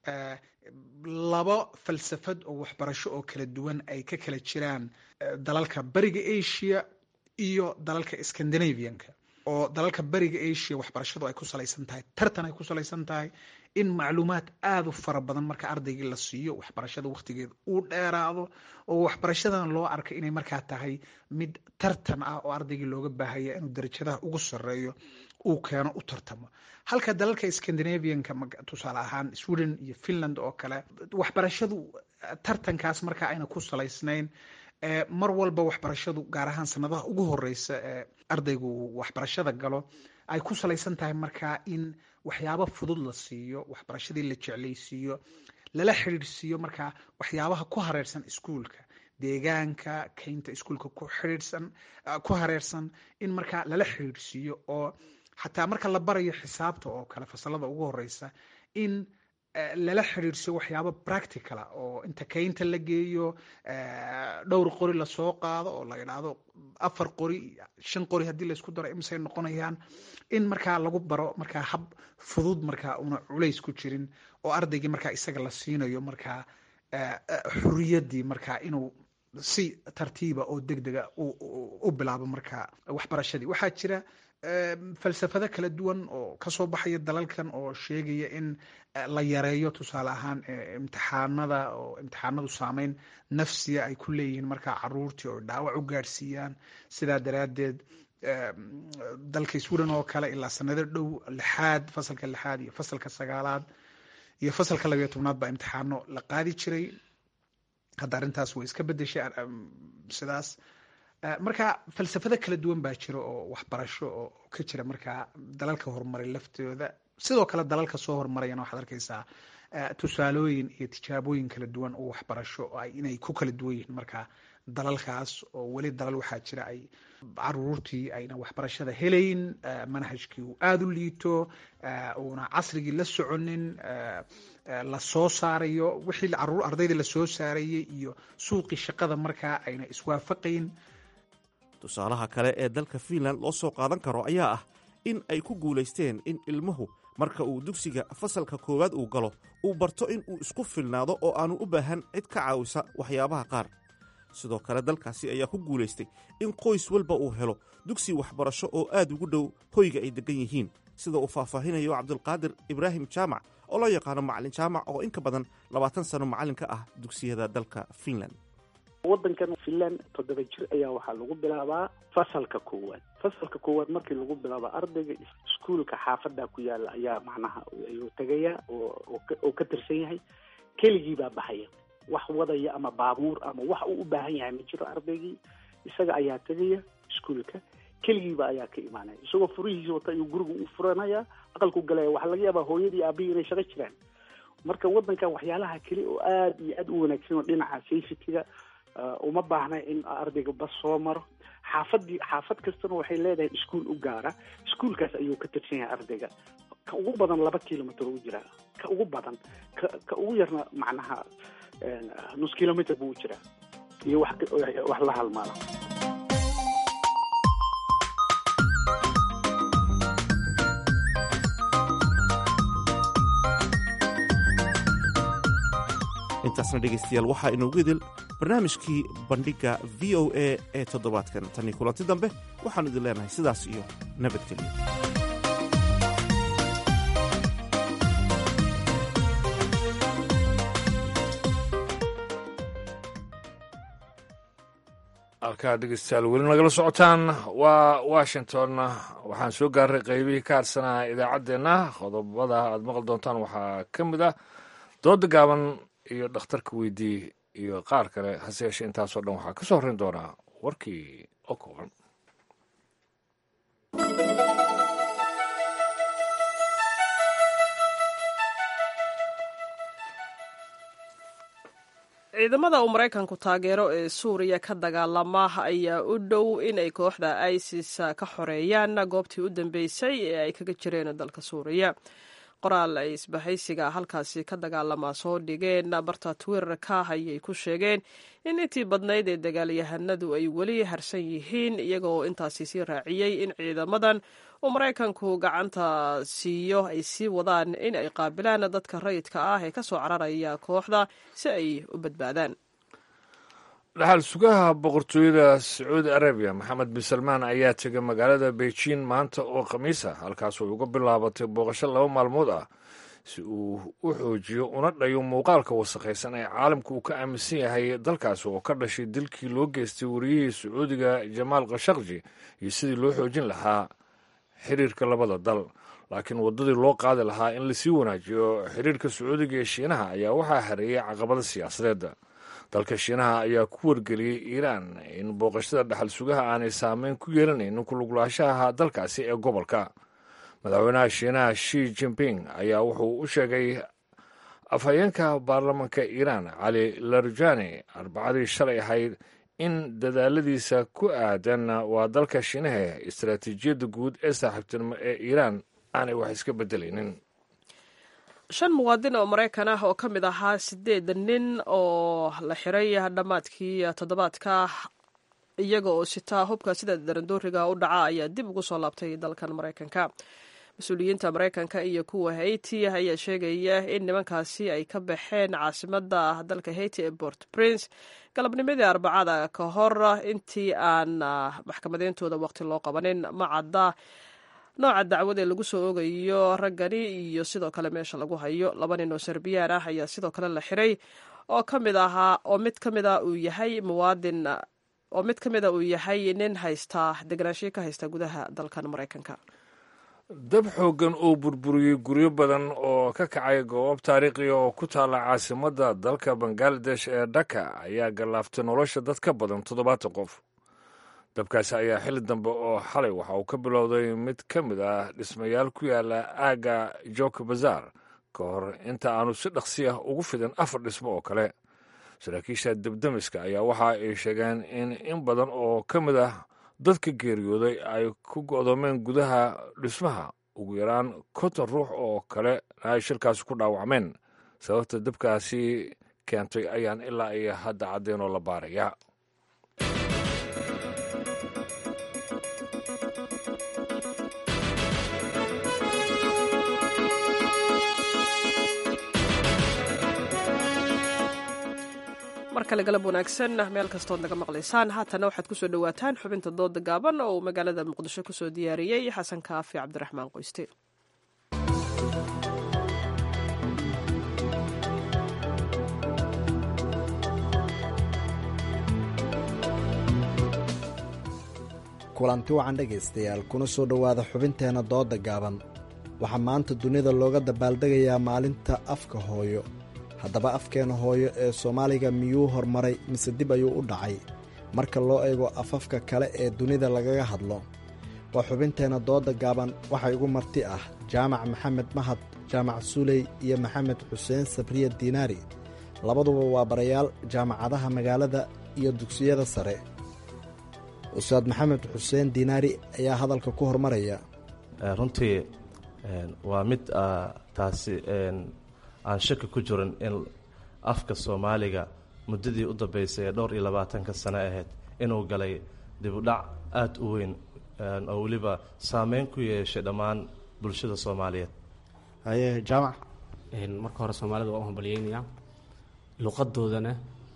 laba falsafad oo waxbarasho oo kala duwan ay ka kala jiraan dalalka bariga Asia iyo dalalka Scandinavianka. oo dalalka bariga Asia waxbarashadu ay ku salaysan tahay tartan ay ku salaysan tahay in macluumaad aad u fara badan marka ardaygii la siiyo waxbarashada waqtigeeda uu dheeraado oo waxbarashadan loo arko inay markaa tahay mid tartan ah oo ardaygii looga baahaya inuu darajadaha ugu sareeyo uu keeno u tartamo. halka dalalka Scandinavianka tusaale ahaan Sweden iyo Finland oo kale waxbarashadu tartankaas markaa ayna ku salaysnayn mar walba waxbarashadu gaar ahaan sanadaha ugu horeysa ee ardaygu waxbarashada galo ay ku salaysan tahay markaa in waxyaabo fudud la siiyo waxbarashadii la jeclaysiiyo lala xiriirsiiyo markaa waxyaabaha ku hareersan iskuulka deegaanka kaynta iskuulka ku xiriirsan ku hareersan in markaa lala xiriirsiiyo oo xataa marka la barayo xisaabta oo kale fasalada ugu horeysa in lala xiriirsiyo waxyaabo practical ah oo inta kaynta la geeyo dhowr qori la soo qaado oo la yiraahdo afar qori shan qori hadii la isku daro imsay noqonayaan in markaa lagu baro markaa hab fudud markaa una culays ku jirin oo ardaygii markaa isaga la siinayo markaa xuriyadii markaa inuu si tartiiba oo degdega u bilaabo markaa waxbarashadii. waxaa jira falsafado kala duwan oo kasoo baxaya dalalkan oo sheegaya in la yareeyo tusaale ahaan imtixaanada oo imtixaanadu saameyn nafsiya ay ku leeyihiin markaa caruurtii oo dhaawac u gaarsiiyaan. sidaa daraadeed dalka Sweden oo kale ilaa sanado dhow lixaad fasalka lixaad iyo fasalka sagaalaad iyo fasalka labayo tobnaad baa imtixaano la qaadi jiray. hadda arrintaas way iska bedeshay sidaas. marka falsafado kala duwan baa jira oo waxbarasho oo ka jira markaa dalalka horumaray laftooda. sidoo kale dalalka soo horumarayana waxaad arkaysaa tusaalooyin iyo tijaabooyin kala duwan oo waxbarasho inay ku kala duwan yihiin markaa dalalkaas oo weli dalal waxaa jira ay caruurtii ayna waxbarashada helayn manhajkii uu aada u liito uuna casrigii la soconin la soo saarayo wixii caruur ardaydii la soo saarayay iyo suuqii shaqada markaa ayna iswaafaqayn. tusaalaha kale ee dalka Finland loo soo qaadan karo ayaa ah in ay ku guulaysteen in ilmuhu marka uu dugsiga fasalka koowaad uu galo uu barto in uu isku filnaado oo aanu u baahan cid ka caawisa waxyaabaha qaar. sidoo kale dalkaasi ayaa ku guulaystay in qoys walba uu helo dugsi waxbarasho oo aad ugu dhow hoyga ay degan yihiin, sida uu faahfaahinayo Cabdulqaadir Ibraahim Jaamac oo loo yaqaano macalin jaamac oo in ka badan labaatan sano macalin ka ah dugsiyada dalka Finland. waddankan Finland toddoba jir ayaa waxaa lagu bilaabaa fasalka koowaad. fasalka koowaad markii lagu bilaabo ardayga iskuulka xaafada ku yaala ayaa macnaha ayuu tagaya oo oo ka tirsan yahay keligii baa baxaya wax wadaya ama baabuur ama wax uu u baahan yahay ma jiro. ardaygii isaga ayaa tagaya iskuulka keligii baa ayaa ka imaanaya isagoo furihiisa wata ayuu guriga u furanaya aqalku galaya waxa laga yaabaa hooyadii aabihii inay shaqo jiraan. marka waddankan waxyaalaha kale oo aad iyo aad u wanaagsan oo dhinaca safety-ga uma baahna in ardayga bas soo maro. xaafadii xaafad kastana waxay leedahay iskuul u gaara. iskuulkaas ayuu ka tirsan yahay ardayga. ka ugu badan laba kilomitr u jiraa ka ugu badan ka ka ugu yarna macnaha nus kilomitr buu jiraa iyo wax wax la halmaala. intaasna dhegaystayaal waxaa inoogu idil barnaamijkii bandhigga v o a ee toddobaadkan tan iyo kulanti dambe waxaannu idin leenahay sidaas iyo nabadgelyo. halkaa dhegeystayaal weli nagala socotaan waa washington. waxaan soo gaarray qaybihii ka harsanaa idaacaddeenna. qodobada aad maqli doontaan waxaa ka mid ah dooda gaaban iyo dhakhtarka weydii iyo qaar kale. hase yeeshee intaasoo dhan waxaa ka soo horrayn doonaa warkii oo kooban. ciidamada uu maraykanku taageero ee suuriya ka dagaalama ayaa u dhow inay kooxda isis ka xoreeyaan goobtii u dambeysay ee ay kaga jireen dalka suuriya. qoraal ay isbahaysiga halkaasi ka dagaalamaa soo dhigeen barta twitterka ayay ku sheegeen in intii badnayd ee dagaalyahanadu ay weli harsan yihiin, iyagoo intaasi sii raaciyey in ciidamadan uu maraykanku gacanta siiyo ay sii wadaan in ay qaabilaan dadka rayidka ah ee ka soo cararaya kooxda si ay u badbaadaan. dhaxal sugaha boqortooyada sacuudi arabiya maxamed bin salmaan ayaa tegay magaalada beijing maanta oo khamiis ah, halkaasoo uga bilaabatay booqasho laba maalmood ah si uu u xoojiyo una dhayo muuqaalka wasakhaysan ee caalamka uu ka aaminsan yahay dalkaasi oo ka dhashay dilkii loo geystay wariyihii sacuudiga jamaal khashaqji iyo sidii loo xoojin lahaa xiriirka labada dal. laakiin waddadii loo qaadi lahaa in lasii wanaajiyo xiriirka sacuudiga ee shiinaha ayaa waxaa hareeyay caqabada siyaasadeedda. dalka shiinaha ayaa ku wargeliyey iiraan in booqashada dhaxal sugaha aanay saameyn ku yeelanaynin kuluglaanshaha dalkaasi ee gobolka. madaxweynaha shiinaha shi jinping ayaa wuxuu u sheegay afhayeenka baarlamanka iiraan cali larjani arbacadii shalay ahayd in dadaaladiisa ku aadan waa dalka shiinaha istaraatiijiyadda guud ee saaxiibtinimo ee iiraan aanay wax iska beddelaynin. shan muwaadin oo maraykan ah oo ka mid ahaa sideed nin oo la xiray dhammaadkii toddobaadka iyaga oo sitaa hubka sida darandooriga u dhaca ayaa dib ugu soo laabtay dalkan maraykanka. mas-uuliyiinta maraykanka iyo kuwa haiti ayaa sheegaya in nimankaasi ay ka baxeen caasimada dalka haiti ee port prince galabnimadii arbacada ka hor intii aan maxkamadeyntooda waqti loo qabanin. ma cadda nooca dacwad ee lagu soo oogayo raggani iyo sidoo kale meesha lagu hayo. laba nin oo serbiyaan ah ayaa sidoo kale la xiray oo kamid ahaa oo mid ka mid a uu yahay muwaadin oo mid ka mid a uu yahay nin haysta deganaanshiyo ka haysta gudaha dalkan maraykanka. dab xooggan oo burburiyey guryo badan oo ka kacay goob taariikhiya oo ku taalla caasimadda dalka bangaladesh ee dhaka ayaa gallaaftay nolosha dad ka badan toddobaatan qof. dabkaasi ayaa xilli dambe oo xalay waxa uu ka bilowday mid ka mid ah dhismayaal ku yaala aagga jok bazar ka hor inta aanu si dhaqsi ah ugu fidin afar dhismo oo kale. saraakiisha debdemiska ayaa waxa ay sheegeen in in badan oo ka mid ah dadka geeriyooday ay ku go'doomeen gudaha dhismaha, ugu yaraan konton ruux oo kale ay shirkaasi ku dhaawacmeen. sababta dabkaasi keentay ayaan ilaa iyo hadda caddeyn oo la baaraya. mar kale galab wanaagsan meel kastood naga maqlaysaan. haatana waxaad ku soo dhowaataan xubinta dooda gaaban oo uu magaalada muqdisho ku soo diyaariyey xasan kaafi cabdiraxmaan qoyste. kulanti wacan dhegaystayaal kuna soo dhowaada xubinteenna dooda gaaban. waxaa maanta dunida looga dabaaldegayaa maalinta afka hooyo. haddaba afkeena hooyo ee soomaaliga miyuu hormaray mise dib ayuu u dhacay marka loo eego afafka kale ee dunida lagaga hadlo? waa xubinteenna dooda gaaban. waxaa igu marti ah jaamac maxamed mahad, jaamac suuley iyo maxamed xuseen sabriya diinaari. labaduba waa barayaal jaamacadaha magaalada iyo dugsiyada sare. ustaad maxamed xuseen diinaari ayaa hadalka ku hormaraya. runtii waa mid taasi aan shaki ku jirin in afka soomaaliga muddadii u dambaysay ee dhowr iyo labaatanka sano ahayd inuu galay dibudhac aada u weyn oo weliba saameyn ku yeeshay dhammaan bulshada soomaaliyeed. haye jaamac. marka hore soomaalida waa u hambalyeynayaa luqadoodana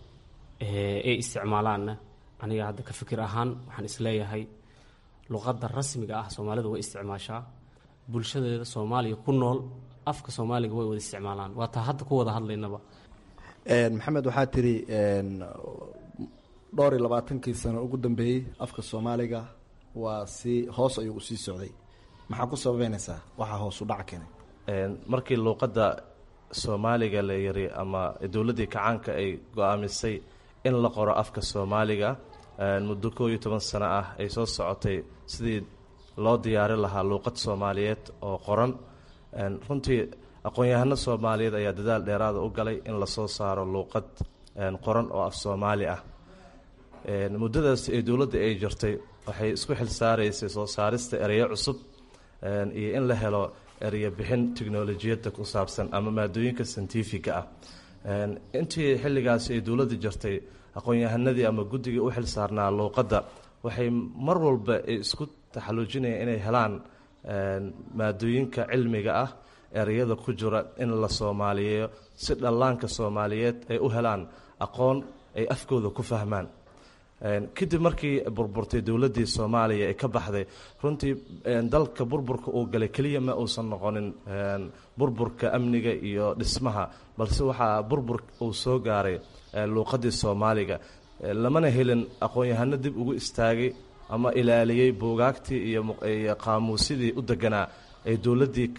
ay isticmaalaanna aniga hadda ka fikir ahaan waxaan isleeyahay luqadda rasmiga ah soomaalida way isticmaashaa bulshadeeda soomaaliya ku nool afka soomaaliga way wada isticmaalaan waa taa hadda ku wada hadlaynaba. maxamed waxaa tiri dhowr iyo labaatankii sano ugu dambeeyey afka soomaaliga waa si hoos ayuu usii socday, maxaa ku sababeynaysaa waxaa hoos u dhaca keenay? markii luuqadda soomaaliga la yiri ama dowladdii kacaanka ay go-aamisay in la qoro afka soomaaliga muddo koo iyo toban sano ah ay soo socotay sidii loo diyaari lahaa luuqad soomaaliyeed oo qoran. runtii aqoon-yahano soomaaliyeed ayaa dadaal dheeraada u galay in lasoo saaro luuqad qoran oo af soomaali ah. muddadaas ee dowladda ay jirtay waxay isku xil saaraysay soo saarista ereyo cusub iyo in la helo ereyo bixin tiknolojiyadda ku saabsan ama maadooyinka scientifiga ah. intii xilligaasi ay dowladda jirtay aqoon-yahanadii ama guddigii u xil saarnaa luuqadda waxay mar walba isku taxaluujinayaan inay helaan maadooyinka cilmiga ah ereyada ku jira in la soomaaliyeeyo si dhallaanka soomaaliyeed ay u helaan aqoon ay afkooda ku fahmaan. kadib markii burburtay dowladdii soomaaliya ee ka baxday runtii dalka burburka uu galay keliya ma uusan noqonin burburka amniga iyo dhismaha, balse waxaa burbur uu soo gaaray luuqaddii soomaaliga. lamana helin aqoon-yahano dib ugu istaagay ama ilaaliyey buugaagtii iyo qaamuusyadii u deganaa ay dowladdii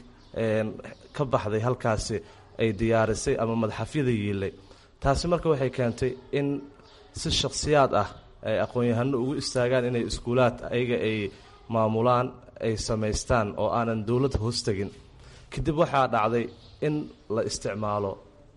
ka baxday halkaasi ay diyaarisay ama madxafyada yiilay. taasi marka waxay keentay in si shakhsiyaad ah ay aqoon-yahano ugu istaagaan inay iskuulaad ayaga ay maamulaan ay samaystaan oo aanan dowlad hoos tegin. kadib waxaa dhacday in la isticmaalo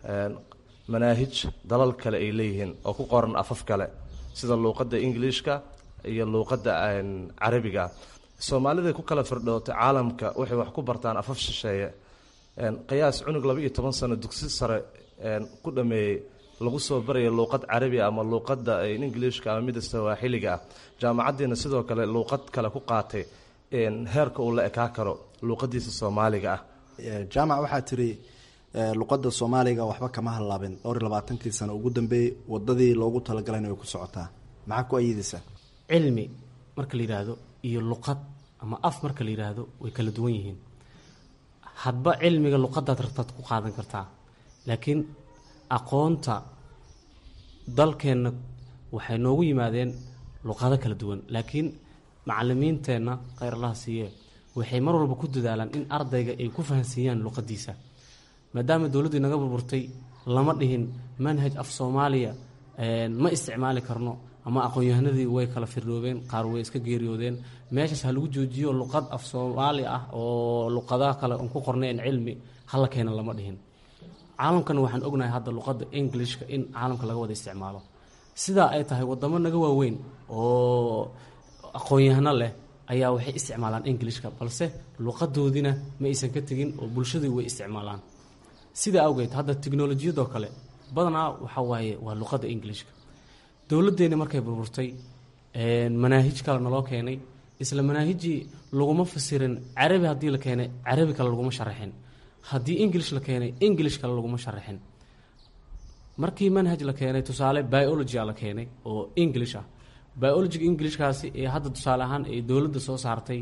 manaahij dalal kale ay leeyihiin oo ku qoran afaf kale sida luuqadda ingiliishka iyo luuqadda carabiga. soomaalida ku kala firdhootay caalamka waxay wax ku bartaan afaf shisheeye. qiyaas cunug laba iyo toban sano dugsi sare ku dhameeyey lagu soo baraya luuqad carabi ama luuqadda ingiliishka ama midda sawaaxiliga ah. jaamacaddiina sidoo kale luuqad kale ku qaatay heerka uu la ekaa karo luuqaddiisa soomaaliga ah. jaamac waxaa tiri luqadda soomaaliga waxba kama hallaabin dhowr iyo labaatankii sano ugu dambeeyey wadadii loogu talagalayna way ku socotaa, maxaa ku ayidaysaa? cilmi marka la yidhaahdo iyo luqad ama af marka la yidhaahdo way kala duwan yihiin. hadba cilmiga luqadaad rabtaad ku qaadan kartaa, laakiin aqoonta dalkeenna waxay noogu yimaadeen luqado kala duwan. laakiin macalimiinteenna khayr allaha siiye waxay mar walba ku dadaalaan in ardayga ay ku fahansiiyaan luqadiisa. maadaama dowladdu inaga burburtay lama dhihin manhaj af soomaaliya ma isticmaali karno ama aqoon-yahanadii way kala firdhoobeen, qaar way iska geeriyoodeen. meeshaas ha lagu joojiyo luqad af soomaali ah oo luqadaha kale on ku qornayn cilmi hala keena lama dhihin. caalamkana waxaan ognahay hadda luqadda englishka in caalamka laga wada isticmaalo. sidaa ay tahay wadamo naga waaweyn oo aqoon-yahano leh ayaa waxay isticmaalaan englishka, balse luqadoodina ma aysan ka tegin oo bulshadu way isticmaalaan. sidaa awgeed hadda tiknolojiyadoo kale badanaa waxaa waaye waa luqadda englishka. dowladdeena markay burburtay manaahij kale naloo keenay, isla manaahijii laguma fasirin carabi haddii la keenay carabi kale laguma sharaxin, haddii english la keenay english kale laguma sharaxin. markii manhaj la keenay tusaale biology a la keenay oo english ah, biologiga englishkaasi ee hadda tusaale ahaan ee dowladda soo saartay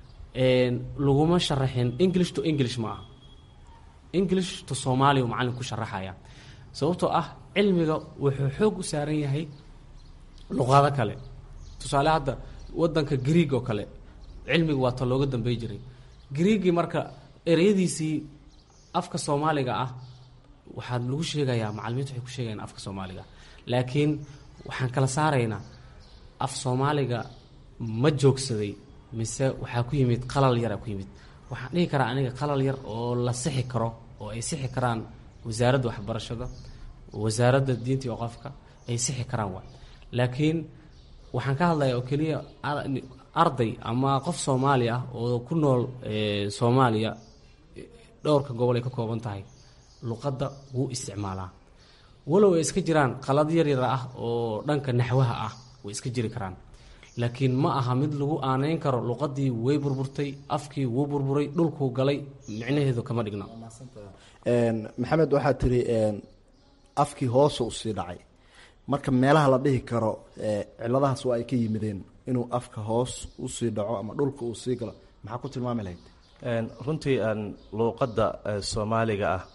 laguma sharaxin english to english ma aha, english to soomaaliya macallin ku sharaxaya. sababtoo ah cilmiga wuxuu xoog u saaran yahay luqado kale. tusaale hadda wadanka greeg oo kale cilmiga waa ta looga dambey jiray. greegii marka ereyadiisii afka soomaaliga ah waxaa lagu sheegayaa macalimiintu waxay ku sheegayaan afka soomaaliga, laakiin waxaan kala saaraynaa af soomaaliga ma joogsaday mise waxaa ku yimid qalal yara ku yimid. waxaan dhihi karaa aniga qalal yar oo la sixi karo oo ay sixi karaan wasaaradda waxbarashada, wasaaradda diinta iyo qofka ay sixi karaan waa. laakiin waxaan ka hadlayaa oo keliya arday ama qof soomaali ah oo ku nool soomaaliya dhowrka gobol ay ka kooban tahay luqadda wuu isticmaalaa. walow ay iska jiraan qalad yar yar ah oo dhanka naxwaha ah way iska jiri karaan, laakiin ma aha mid lagu aaneyn karo luqadii way burburtay, afkii wuu burburay, dhulkuu galay micnaheedu kama dhigno. maxamed waxaa tiri afkii hoose usii dhacay. marka meelaha la dhihi karo ciladahaas waa ay ka yimideen inuu afka hoos usii dhaco ama dhulka uu sii galo, maxaa ku tilmaami lahayd? runtii luuqadda soomaaliga ah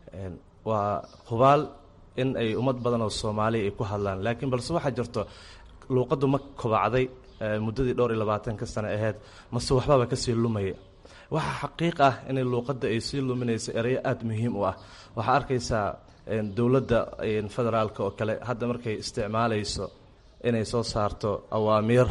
waa hubaal in ay ummad badan oo soomaaliya ay ku hadlaan, laakiin balse waxaa jirto luuqaddu ma kobacday muddadii dhowr iyo labaatanka sano aheyd mase waxbaba kasii lumaya. waxaa xaqiiq ah inay luuqadda ay sii luminayso ereyo aada muhiim u ah. waxaa arkaysaa dowladda federaalka oo kale hadda markay isticmaalayso inay soo saarto awaamiir,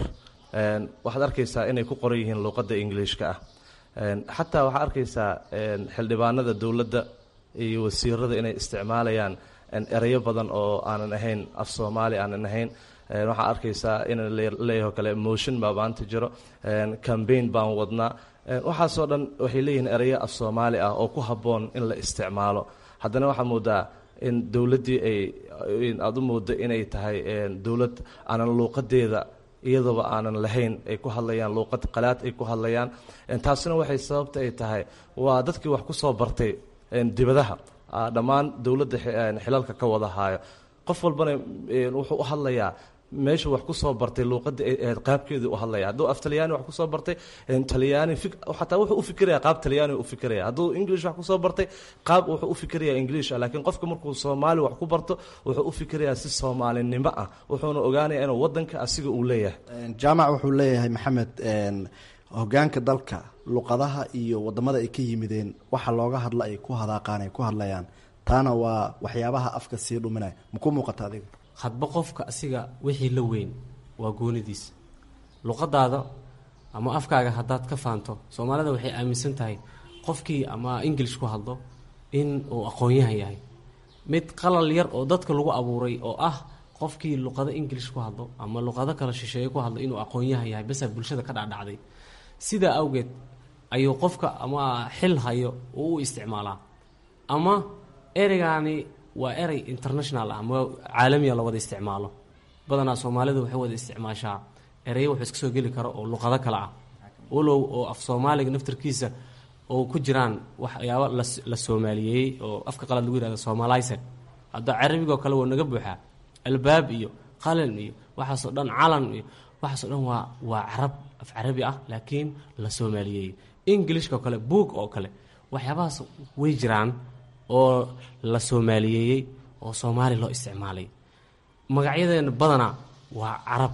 waxaad arkaysaa inay ku qoran yihiin luuqadda ingiliishka ah. xataa waxaa arkaysaa xildhibaanada dowladda iyo wasiirada inay isticmaalayaan ereyo badan oo aanan ahayn af soomaali aanan ahayn. waxaa arkaysaa in leeyaho kale motion baa maanta jiro, cambaign baan wadnaa. waxaasoo dhan waxay leeyihiin ereyo af soomaali ah oo ku habboon in la isticmaalo. haddana waxaa moodaa in dowladdii ay aada u moodo inay tahay dowlad aanan luuqadeeda iyadooba aanan lahayn, ay ku hadlayaan luuqad qalaad ay ku hadlayaan. taasina waxay sababta ay tahay waa dadkii wax ku soo bartay dibadaha, dhammaan dowladda xilalka ka wada haayo. qof walbana wuxuu u hadlayaa meeshuu wax ku soo bartay luuqadda qaabkeedii u hadlaya. hadduu af talyaani wax ku soo bartay talyaani xataa wuxuu u fikiraya qaab talyaani u fikiraya. hadduu english wax ku soo bartay qaab wuxuu u fikiraya english ah. laakiin qofka markuu soomaali wax ku barto wuxuu u fikirayaa si soomaalinimo ah, wuxuuna ogaanaya inuu wadanka asiga uu leeyahay. jaamac wuxuu leeyahay maxamed, hogaanka dalka luqadaha iyo wadamada ay ka yimideen waxa looga hadla ay ku hadaaqaan ay ku hadlayaan, taana waa waxyaabaha afka sii dhuminaya. maku muuqata adiga? hadba qofka asiga wixii la weyn waa goonidiisa. luqadaada ama afkaaga haddaad ka faanto, soomaalida waxay aaminsan tahay qofkii ama english ku hadlo in uu aqoon-yahan yahay. mid qalal yar oo dadka lagu abuuray oo ah qofkii luqado english ku hadlo ama luqado kala shisheeye ku hadlo inuu aqoon-yahan yahay, basa bulshada ka dhacdhacday. sidaa awgeed ayuu qofka ama xil hayo uu u isticmaalaa, ama ereygaani waa erey international ah ama caalamiya la wada isticmaalo. badanaa soomaalidu waxay wada isticmaashaa ereyo wuxuu iska soo geli karo oo luqado kale ah, walow oo af soomaaliga naftarkiisa oo ku jiraan waxyaabo la soomaaliyeeyey oo afka qalad lagu yihahdo soomalised. hadda carabigoo kale waa naga buuxaa, albaab iyo qalin iyo waxaasoo dhan, calan iyo waxaasoo dhan waa waa carab af carabi ah laakiin la soomaaliyeeyey. englishka oo kale, boog oo kale, waxyaabahaas way jiraan oo la soomaaliyeeyey oo soomaali loo isticmaalay. magacyadeena badanaa waa carab,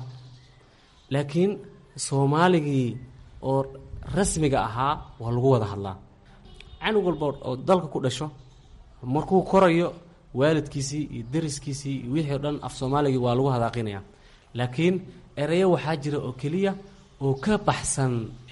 laakiin soomaaligii oo rasmiga ahaa waa lagu wada hadlaa. canug walba oo dalka ku dhasho markuu korayo waalidkiisii iyo dariskiisii iyo wixii o dhan af soomaaligii waa lagu hadaaqinaya. laakiin ereyo waxaa jira oo keliya oo ka baxsan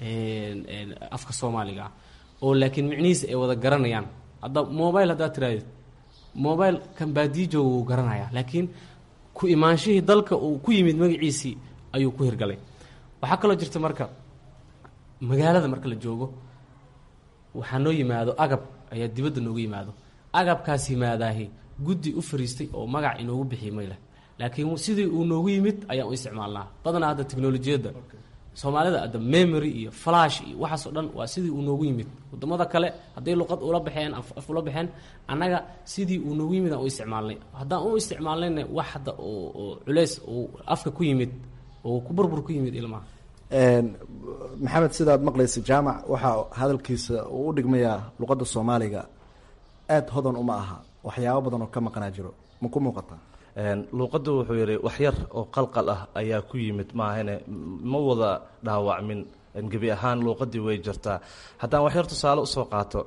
afka soomaaliga ah oo laakiin micnihiisa ay wada garanayaan. hadda mobile haddaad tiraahdeed, mobile kan baadiijooga wuu garanaya, laakiin ku imaanshihii dalka uu ku yimid magaciisii ayuu ku hirgalay. waxaa kaloo jirta marka magaalada marka la joogo waxaa noo yimaado agab ayaa dibadda nooga yimaado. agabkaas yimaadaahi guddi u fariistay oo magac inoogu bixiyay mayleh, laakiin sidii uu noogu yimid ayaan u isticmaalnaa. badanaa hadda teknolojiyadda soomaalida hadda memory iyo flash iyo waxaasoo dhan waa sidii uu noogu yimid. wadamada kale hadday luqad ula baxeen af ula baxeen, annaga sidii uu noogu yimid aan u isticmaalnay. haddaan u isticmaalnayna wax hadda oo culeys uu afka ku yimid oo ku burbur ku yimid ilmaha. maxamed, sidaad maqlaysa jaamac waxaa hadalkiisa uu u dhigmayaa luqadda soomaaliga aada hodan uma aha, waxyaabo badan oo ka maqnaa jiro. ma ku muuqataa? luuqaddu wuxuu yidhi waxyar oo qalqal ah ayaa ku yimid maahane ma wada dhaawacmin. gebi ahaan luuqaddii way jirtaa. haddaan waxyar tusaale usoo qaato,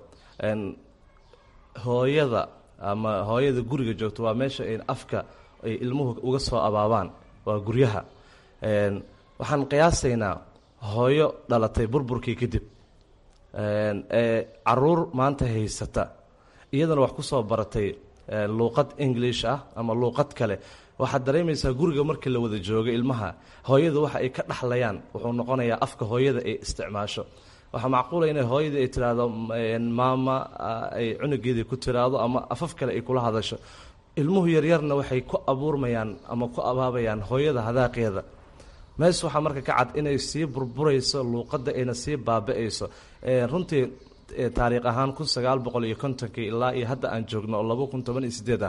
hooyada ama hooyada guriga joogto waa meesha afka ay ilmuhu uga soo abaabaan, waa guryaha. waxaan qiyaasaynaa hooyo dhalatay burburkii kadib ee caruur maanta haysata, iyadana wax ku soo baratay luuqad english ah ama luuqad kale. waxaad dareemaysaa guriga markii la wada joogo ilmaha, hooyada waxa ay ka dhaxlayaan wuxuu noqonayaa afka hooyada ay isticmaasho. waxaa macquula inay hooyadii ay tiraahdo maama, ay cunugeedii ku tiraahdo ama afaf kale ay kula hadasho. ilmuhu yaryarna waxay ku abuurmayaan ama ku abaabayaan hooyada hadaaqeeda. mees waxaa marka ka cad inay sii burburayso luuqadda, ayna sii baaba-ayso. runtii taariikh ahaan kun sagaal boqol iyo kontonkii ilaa iyo hadda aan joogno oo laba kun toban iyo sideed ah,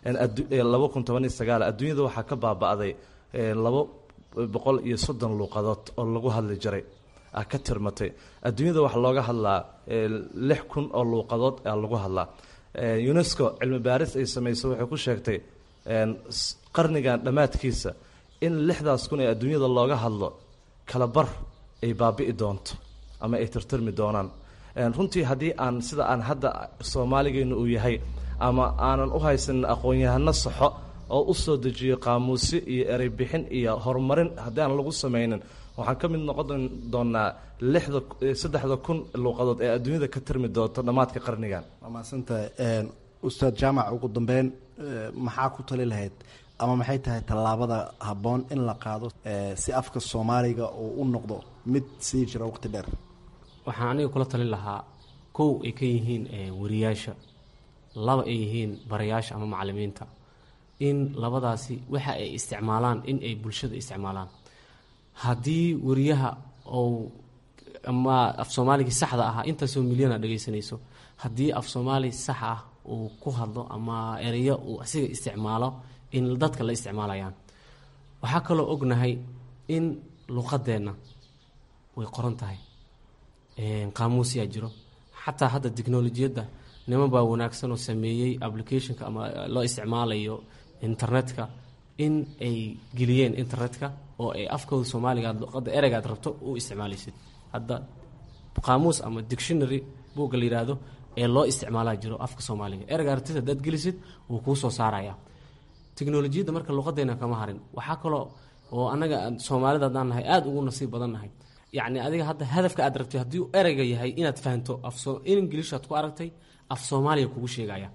laba kun toban iyo sagaal adduunyada waxaa ka baaba'day labo boqol iyo soddon luuqadood oo lagu hadli jiray ah ka tirmatay adduunyada waxaa looga hadlaa lix kun oo luuqadood aa lagu hadlaa unesco cilmi baaris ay samayso waxay ku sheegtay qarnigan dhammaadkiisa in lixdaas kun ee adduunyada looga hadlo kala bar ay baabi'i doonto ama ay tirtirmi doonaan runtii haddii aan sida aan hadda soomaaligeenu uu yahay ama aanan u haysanin aqoon-yahano saxo oo u soo dejiyo qaamuusyo iyo erey bixin iyo horumarin haddii aan lagu samaynin waxaan ka mid noqon doonaa lixda saddexda kun luuqadood ee adduunyada ka tirmi doonto dhammaadka qarnigan waa mahadsantahay ustaad jaamac ugu dambeyn maxaa ku tali lahayd ama maxay tahay tallaabada habboon in la qaado si afka soomaaliga uu u noqdo mid sii jira waqti dheer waxaan aniga kula talin lahaa kow ay ka yihiin wariyaasha laba ay yihiin barayaasha ama macalimiinta in labadaasi waxa ay isticmaalaan in ay bulshada isticmaalaan haddii wariyaha ou ama af soomaaligii saxda ahaa intaasoo milyana dhegaysanayso haddii af soomaali sax ah uu ku hadlo ama ereyo uu asiga isticmaalo in dadka la isticmaalayaan waxaa kaloo ognahay in luuqadeenna way qoran tahay qaamuusyaa jiro xataa hadda technolojiyadda niman baa wanaagsan oo sameeyey applicationka ama loo isticmaalayo internetka in ay geliyeen internetka oo ay afkooda soomaaliga luqadda ereygaad rabto u isticmaalaysid hadda qaamuus ama dictionary buugga la yidhaahdo ee loo isticmaalaa jiro afka soomaaliga ereyga artid haddaad gelisid wuu kuu soo saaraya technolojiyadda marka luqadeena kama harin waxaa kaloo oo annaga soomaalida haddaan nahay aada ugu nasiib badan nahay yacni adiga hadda hadafka aad rabtay haddii ereyga yahay inaad fahanto af in ingiliishaad ku aragtay af soomaaliya kugu sheegaya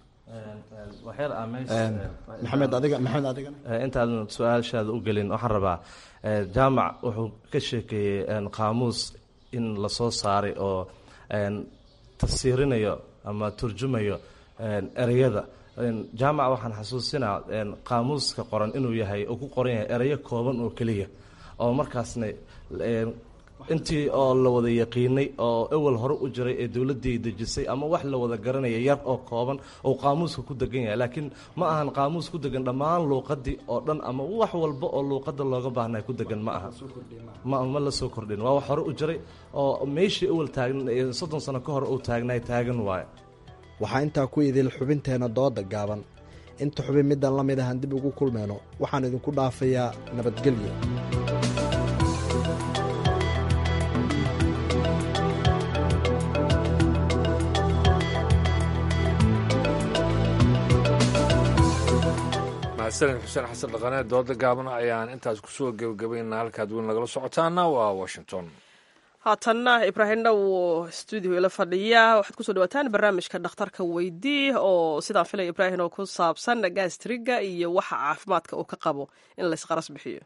maxamed adiga maxamed adiga intaadan su-aashaada u gelin waxaan rabaa jaamac wuxuu ka sheekeeyey qaamuus in lasoo saaray oo tafsiirinayo ama turjumayo ereyada jaamac waxaan xasuusinaa qaamuuska qoran inuu yahay uu ku qoran yahay ereyo kooban oo keliya oo markaasna intii oo la wada yaqiinay oo ewel hore u jiray ee dowladdii dejisay ama wax la wada garanaya yar oo kooban oo qaamuuska ku degan yahay laakiin ma ahan qaamuus ku degan dhammaan luuqadii oo dhan ama wax walba oo luuqadda looga baahnay ku degan ma aha ma ma la soo kordhin waa wax hore u jiray oo meeshii ewel taagn soddon sano ka hor uu taagnay taagan waayo waxaa intaa ku idil xubinteenna dooda gaaban inta xubin middan la mid ahan dib ugu kulmeyno waxaan idinku dhaafayaa nabadgelyo mahadsanid xuseen xasan dhaqaneed dooda gaabana ayaan intaas kusoo gebagabaynaa halkaad weyn nagala socotaana waa washington haatanna ibraahimna wuu stuudio ila fadhiyaa waxaad kusoo dhawaataan barnaamijka dhakhtarka weydii oo sidaan filaya ibraahim oo ku saabsan gastriga iyo waxa caafimaadka uu ka qabo in laysqaras bixiyo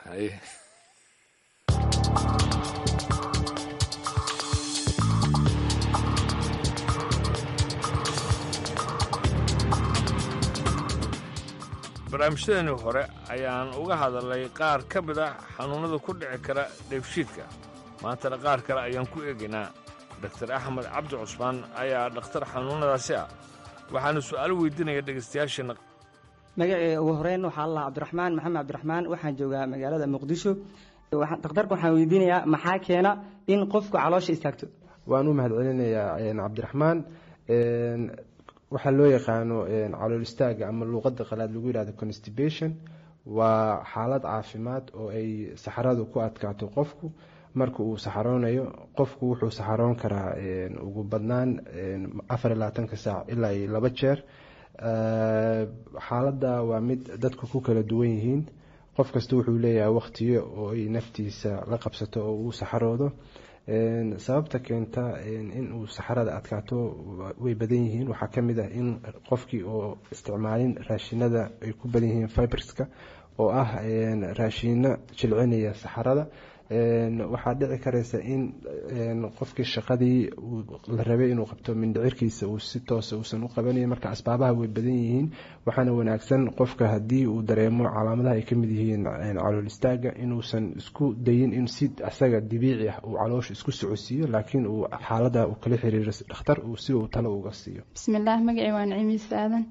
barnaamijyadeeni hore ayaan uga hadalnay qaar ka mid ah xanuunnada ku dhici kara dheefshiidka maantana qaar kale ayaan ku eegaynaa doktar axmed cabdi cusmaan ayaa dhakhtar xanuunnadaasi ah waxaana su'aalo weydiinaya dhegaystayaasheenna magacee ugu horeyn waxaa la cabdiraxmaan maxamed cabdiraxmaan waxaan joogaa magaalada muqdisho dhakhtarka waxaan weydiinayaa maxaa keena in qofku caloosha istaagto waan u mahadcelinayaa cabdiraxmaan waxaa loo yaqaano calool istaaga ama luuqada qalaad lagu yihahdo constipation waa xaalad caafimaad oo ay saxaradu ku adkaato qofku marka uu saxaroonayo qofku wuxuu saxaroon karaa ugu badnaan afar iyo labaatanka saac ilaa iyo laba jeer xaaladda waa mid dadku ku kala duwan yihiin qof kasta wuxuu leeyahay waqtiyo oo ay naftiisa la qabsato oo uu saxaroodo sababta keenta in uu saxarada adkaato way badan yihiin waxaa ka mid ah in qofkii oo isticmaalin raashinada ay ku badan yihiin fiberska oo ah raashino jilcinaya saxarada waxaa dhici karaysa in qofkii shaqadii la rabay inuu qabto mindhicirkiisa uu si toosa uusan u qabanayn marka asbaabaha way badan yihiin waxaana wanaagsan qofka haddii uu dareemo calaamadaha ay ka mid yihiin calool istaaga inuusan isku dayin in si asaga dabiici ah uu caloosha isku socodsiiyo laakiin uu xaalada uu kala xiriiro dhakhtar uu si uu talo uga siiyo bismillaah magacii waa naciimiis aadan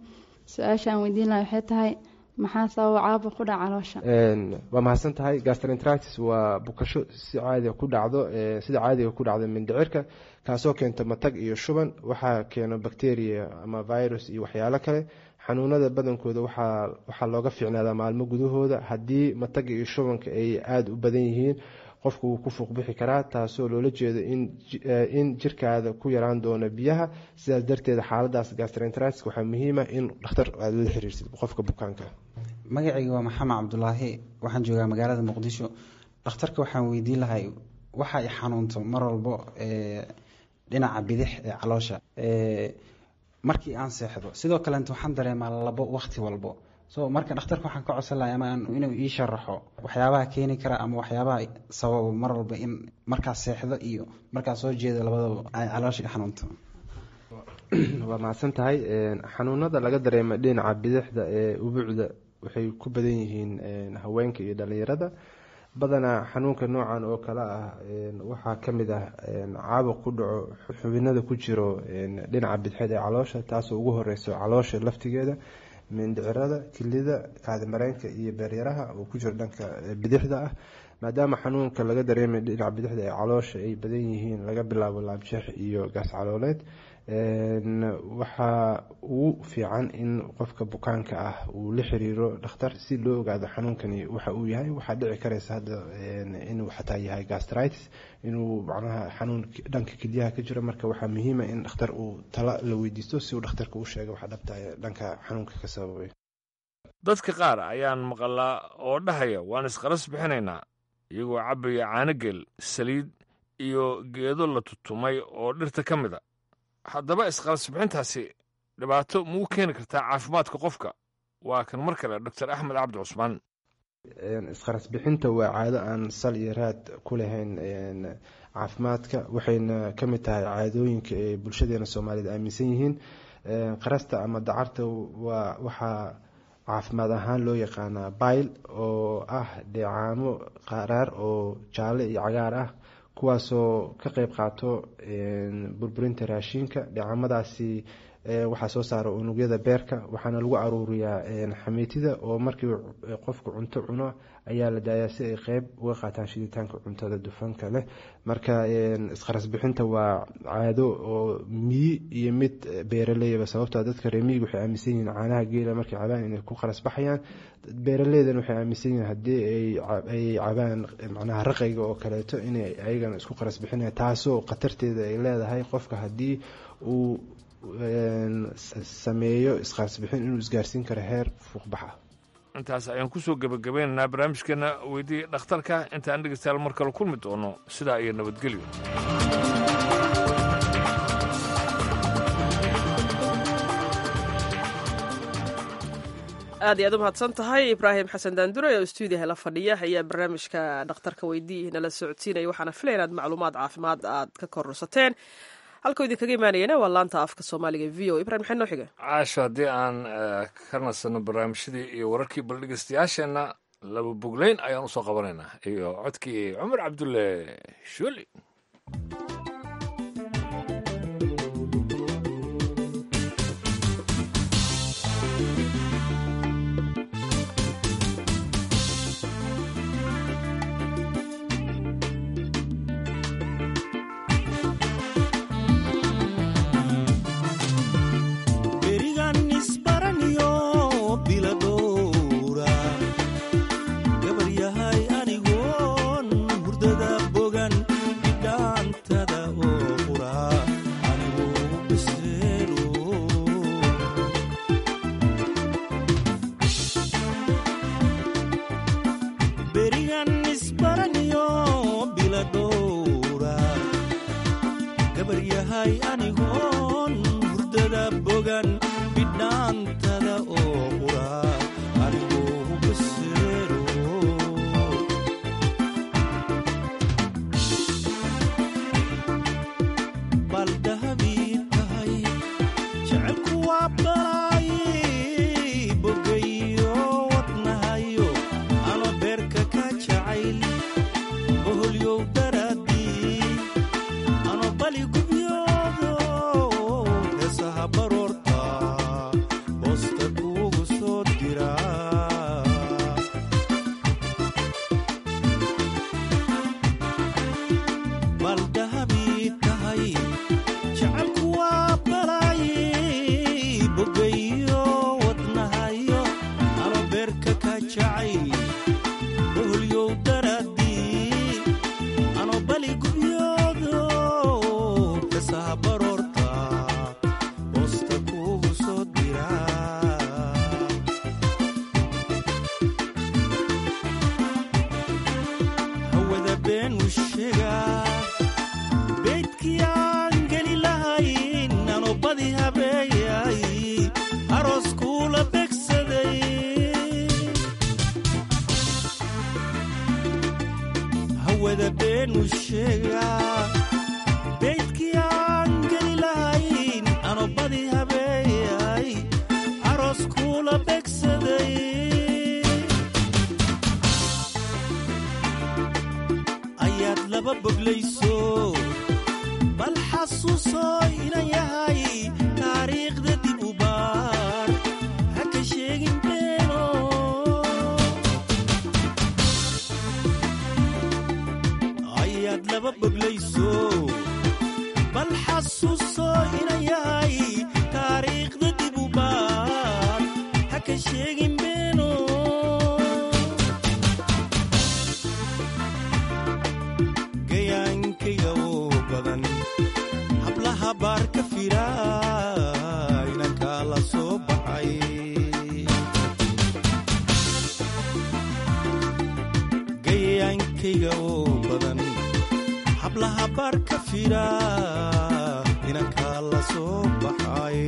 su-aashaan weydiin lahaa waxay tahay maxaa sababa caabuq ku dhaca caloosha? waa mahadsan tahay. gastroenteritis waa bukasho si caadiga ku dhacdo sida caadiga ku dhacdo mindhicirka, kaasoo keenta matag iyo shuban. waxaa keeno bacteria ama virus iyo waxyaalo kale. xanuunada badankooda waxaa waxaa looga fiicnaadaa maalmo gudahooda. haddii mataga iyo shubanka ay aada u badan yihiin, qofku wuu ku fuuq bixi karaa, taasoo loola jeedo in jirkaada ku yaraan doono biyaha. sidaas darteed xaaladaas gastroenteritis waxaa muhiima in dhakhtar aad la xiriirsid qofka bukaanka. magacayga waa maxamed cabdulaahi, waxaan joogaa magaalada muqdisho. dhakhtarka waxaan weydiin lahay waxa ay xanuunto mar walbo dhinaca bidix ee caloosha markii aan seexdo, sidoo kaleet waxaan dareemaa labo waqti walbo. so marka dhakhtarka waxaan ka codsan lahaa ama inuu ii sharaxo waxyaabaha keeni kara ama waxyaabaha sababa mar walba in markaas seexdo iyo markaas soo jeedo labadaba ay caloosha xanuunto. waa mahadsan tahay. xanuunada laga dareema dhinaca bidixda ee ubuucda waxay ku badan yihiin haweenka iyo dhalinyarada. badanaa xanuunka noocan oo kale ah waxaa kamid ah caabuq ku dhaco xubinada ku jiro dhinaca bidixeed ee caloosha, taasoo ugu horeyso caloosha laftigeeda, mindhicirada, kilida, kaadimareenka iyo beeryaraha oo ku jiro dhanka bidixda ah. maadaama xanuunka laga dareemay dhinaca bidixda ee caloosha ay badan yihiin, laga bilaabo laabjeex iyo gaas calooleed, waxaa ugu fiican in qofka bukaanka ah uu la xiriiro dhakhtar si loo ogaado xanuunkani waxa uu yahay. waxaa dhici karaysa hadda inuu xataa yahay gastritis, inuu macnaha xanuun dhanka kelyaha ka jiro. marka waxaa muhiima in dhakhtar uu tala la weydiisto si uu dhakhtarka u sheega waxa dhabta dhanka xanuunka ka sababay. dadka qaar ayaan maqalaa oo dhahaya waan isqaras bixinaynaa, iyagoo cabaya caanogel, saliid iyo geedo la tutumay oo dhirta ka mid a. haddaba isqalasbixintaasi dhibaato muu keeni kartaa caafimaadka qofka? waa kan mar kale doctor axmed cabdi cusmaan. isqarasbixinta waa caado aan sal iyo raad ku lahayn caafimaadka, waxayna ka mid tahay caadooyinka ee bulshadeena soomaaliyed aaminsan yihiin. qarasta ama dacarta waa waxaa caafimaad ahaan loo yaqaanaa bayl, oo ah dheecaamo qaraar oo jaalle iyo cagaar ah, kuwaasoo ka qeyb qaato burburinta raashinka. dheecamadaasi waxaa soo saara unugyada beerka, waxaana lagu aruuriyaa xamiitida oo markii qofku cunto cuno ayaa la daayaa si ay qeyb uga qaataan shiditaanka cuntada dufanka leh. marka isqarasbixinta waa caado oo miyi iyo mid beeraleyba, sababtoo dadka reer miyiga waxay aaminsan yihiin caanaha geela markay cabaan inay ku qaras baxayaan. beeraleydan waxay aaminsan yihiin haddii ay cabaan macnaha raqayga oo kaleeto inay ayagana isku qaras bixinaya, taasoo khatarteeda ay leedahay qofka haddii uu sameeyo isqaasbixin inuu isgaarsiin karo heer fuuqbaxa. intaas ayaan kusoo gebagabeynaynaa barnaamijkeena weydii dhakhtarka. intaan dhegeystayaal mar kale kulmi doono, sidaa iyo nabadgelyo. aad iyo aad u mahadsan tahay ibraahim xasan daandure oo stuudiyaha la fadhiya ayaa barnaamijka dhakhtarka weydii nala socodsiinaya. waxaana filaya inaad macluumaad caafimaad aad ka kororsateen. halkuu idinkaga imaanayana waa laanta afka soomaaliga v o. ibrahim maxay noo xiga? caasho, haddii aan ka nasano barnaamijyadii iyo wararkii bal dhegeystayaasheenna, laba bogleyn ayaan usoo qabanaynaa iyo codkii cumar cabdulle shuuli. Basta beenu sheegaa beydkii aan geli lahayn ano badi habeeyay aroos kuula begsaday ayaad laba boglayso bal xasuusoo inan yahay taariikhda dib u baar ha ka sheegin beeno ayaad laba boglayso bal xasuusoo inan yahay taariikhda dib u baar ha ka sheegin beeno gayaankayga oo badan hablaha baar ka fira inankaa la soo baxay gayaankayga oo badan hablaha baar ka fira inankaa la soo baxay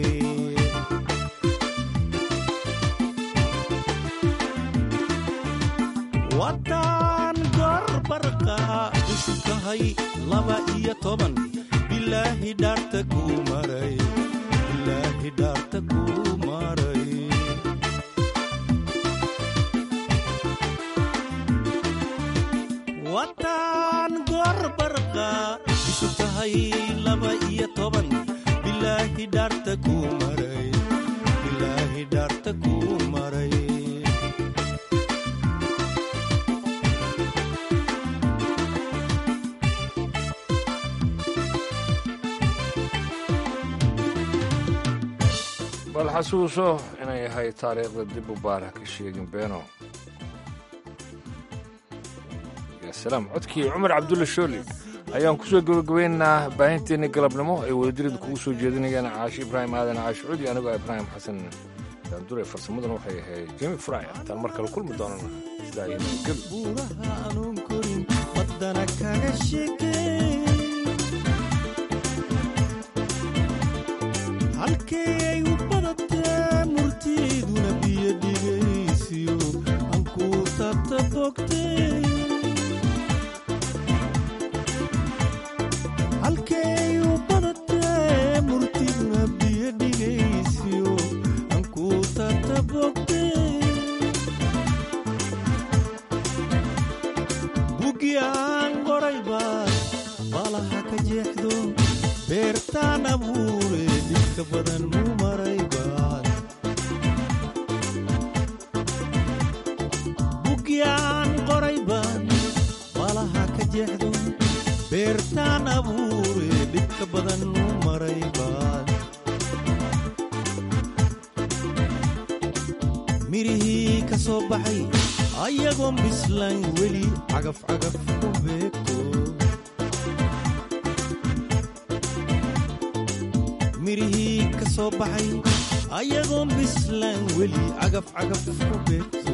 waddaan gorbarqa isu tahay laba iyo toban bilaahi dhaarta kuu maray bilaahi dhaarta kuu maray waddaan gorbarqa isu tahay laba iyo toban bilaahi dhaarta kuu maray bilaahi dhaarta kuu maray bal xasuuso inay yahay taariikhda dib u baar ha ka sheegin beeno ya salaam codkii cumar cabdulle shooli ayaan ku soo gabagabaynaynaa baahinteenni galabnimo ay wadadirida kugu soo jeedinayaan caashi ibraahim aadan caashi cudi anigoo ibraahim xasan daandure farsamaduna waxay ahayd jimi fry intaan mar kale kulmi doonana sidaa buuraha anuun korin waddana kaga sheekey halkee ay u badatee murtiiduna biyo dhigaysiyo ankuu tabta bogtay halkee ay u badatee murtiiduna biyo dhigaysiyo ankuu tabta bogtay bugyaan qorayba balaha ka jeexdo beertaan abuure dhibka badan mu maray baad bugyaan qoraybaan balaha ka jeexdo beertaan abuure dhibka badan mu maray baad mirihii ka soo baxay ayagoon bislayn weli cagaf cagaf ku beegto mirihii ka soo baxay ayagoon bislaan weli cagaf cagaf ku beegto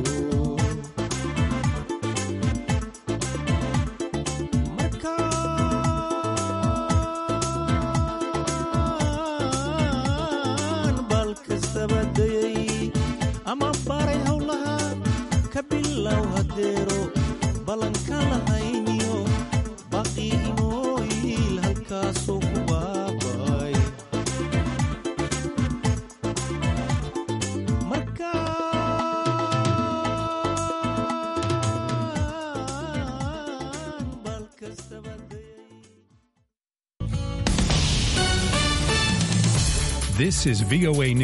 markaan bal kastaba dayay ama baray howlaha ka bilow hadeero ballanka lahayniyo baqi inooyiil halkaasoo ku baabay This is V O A News.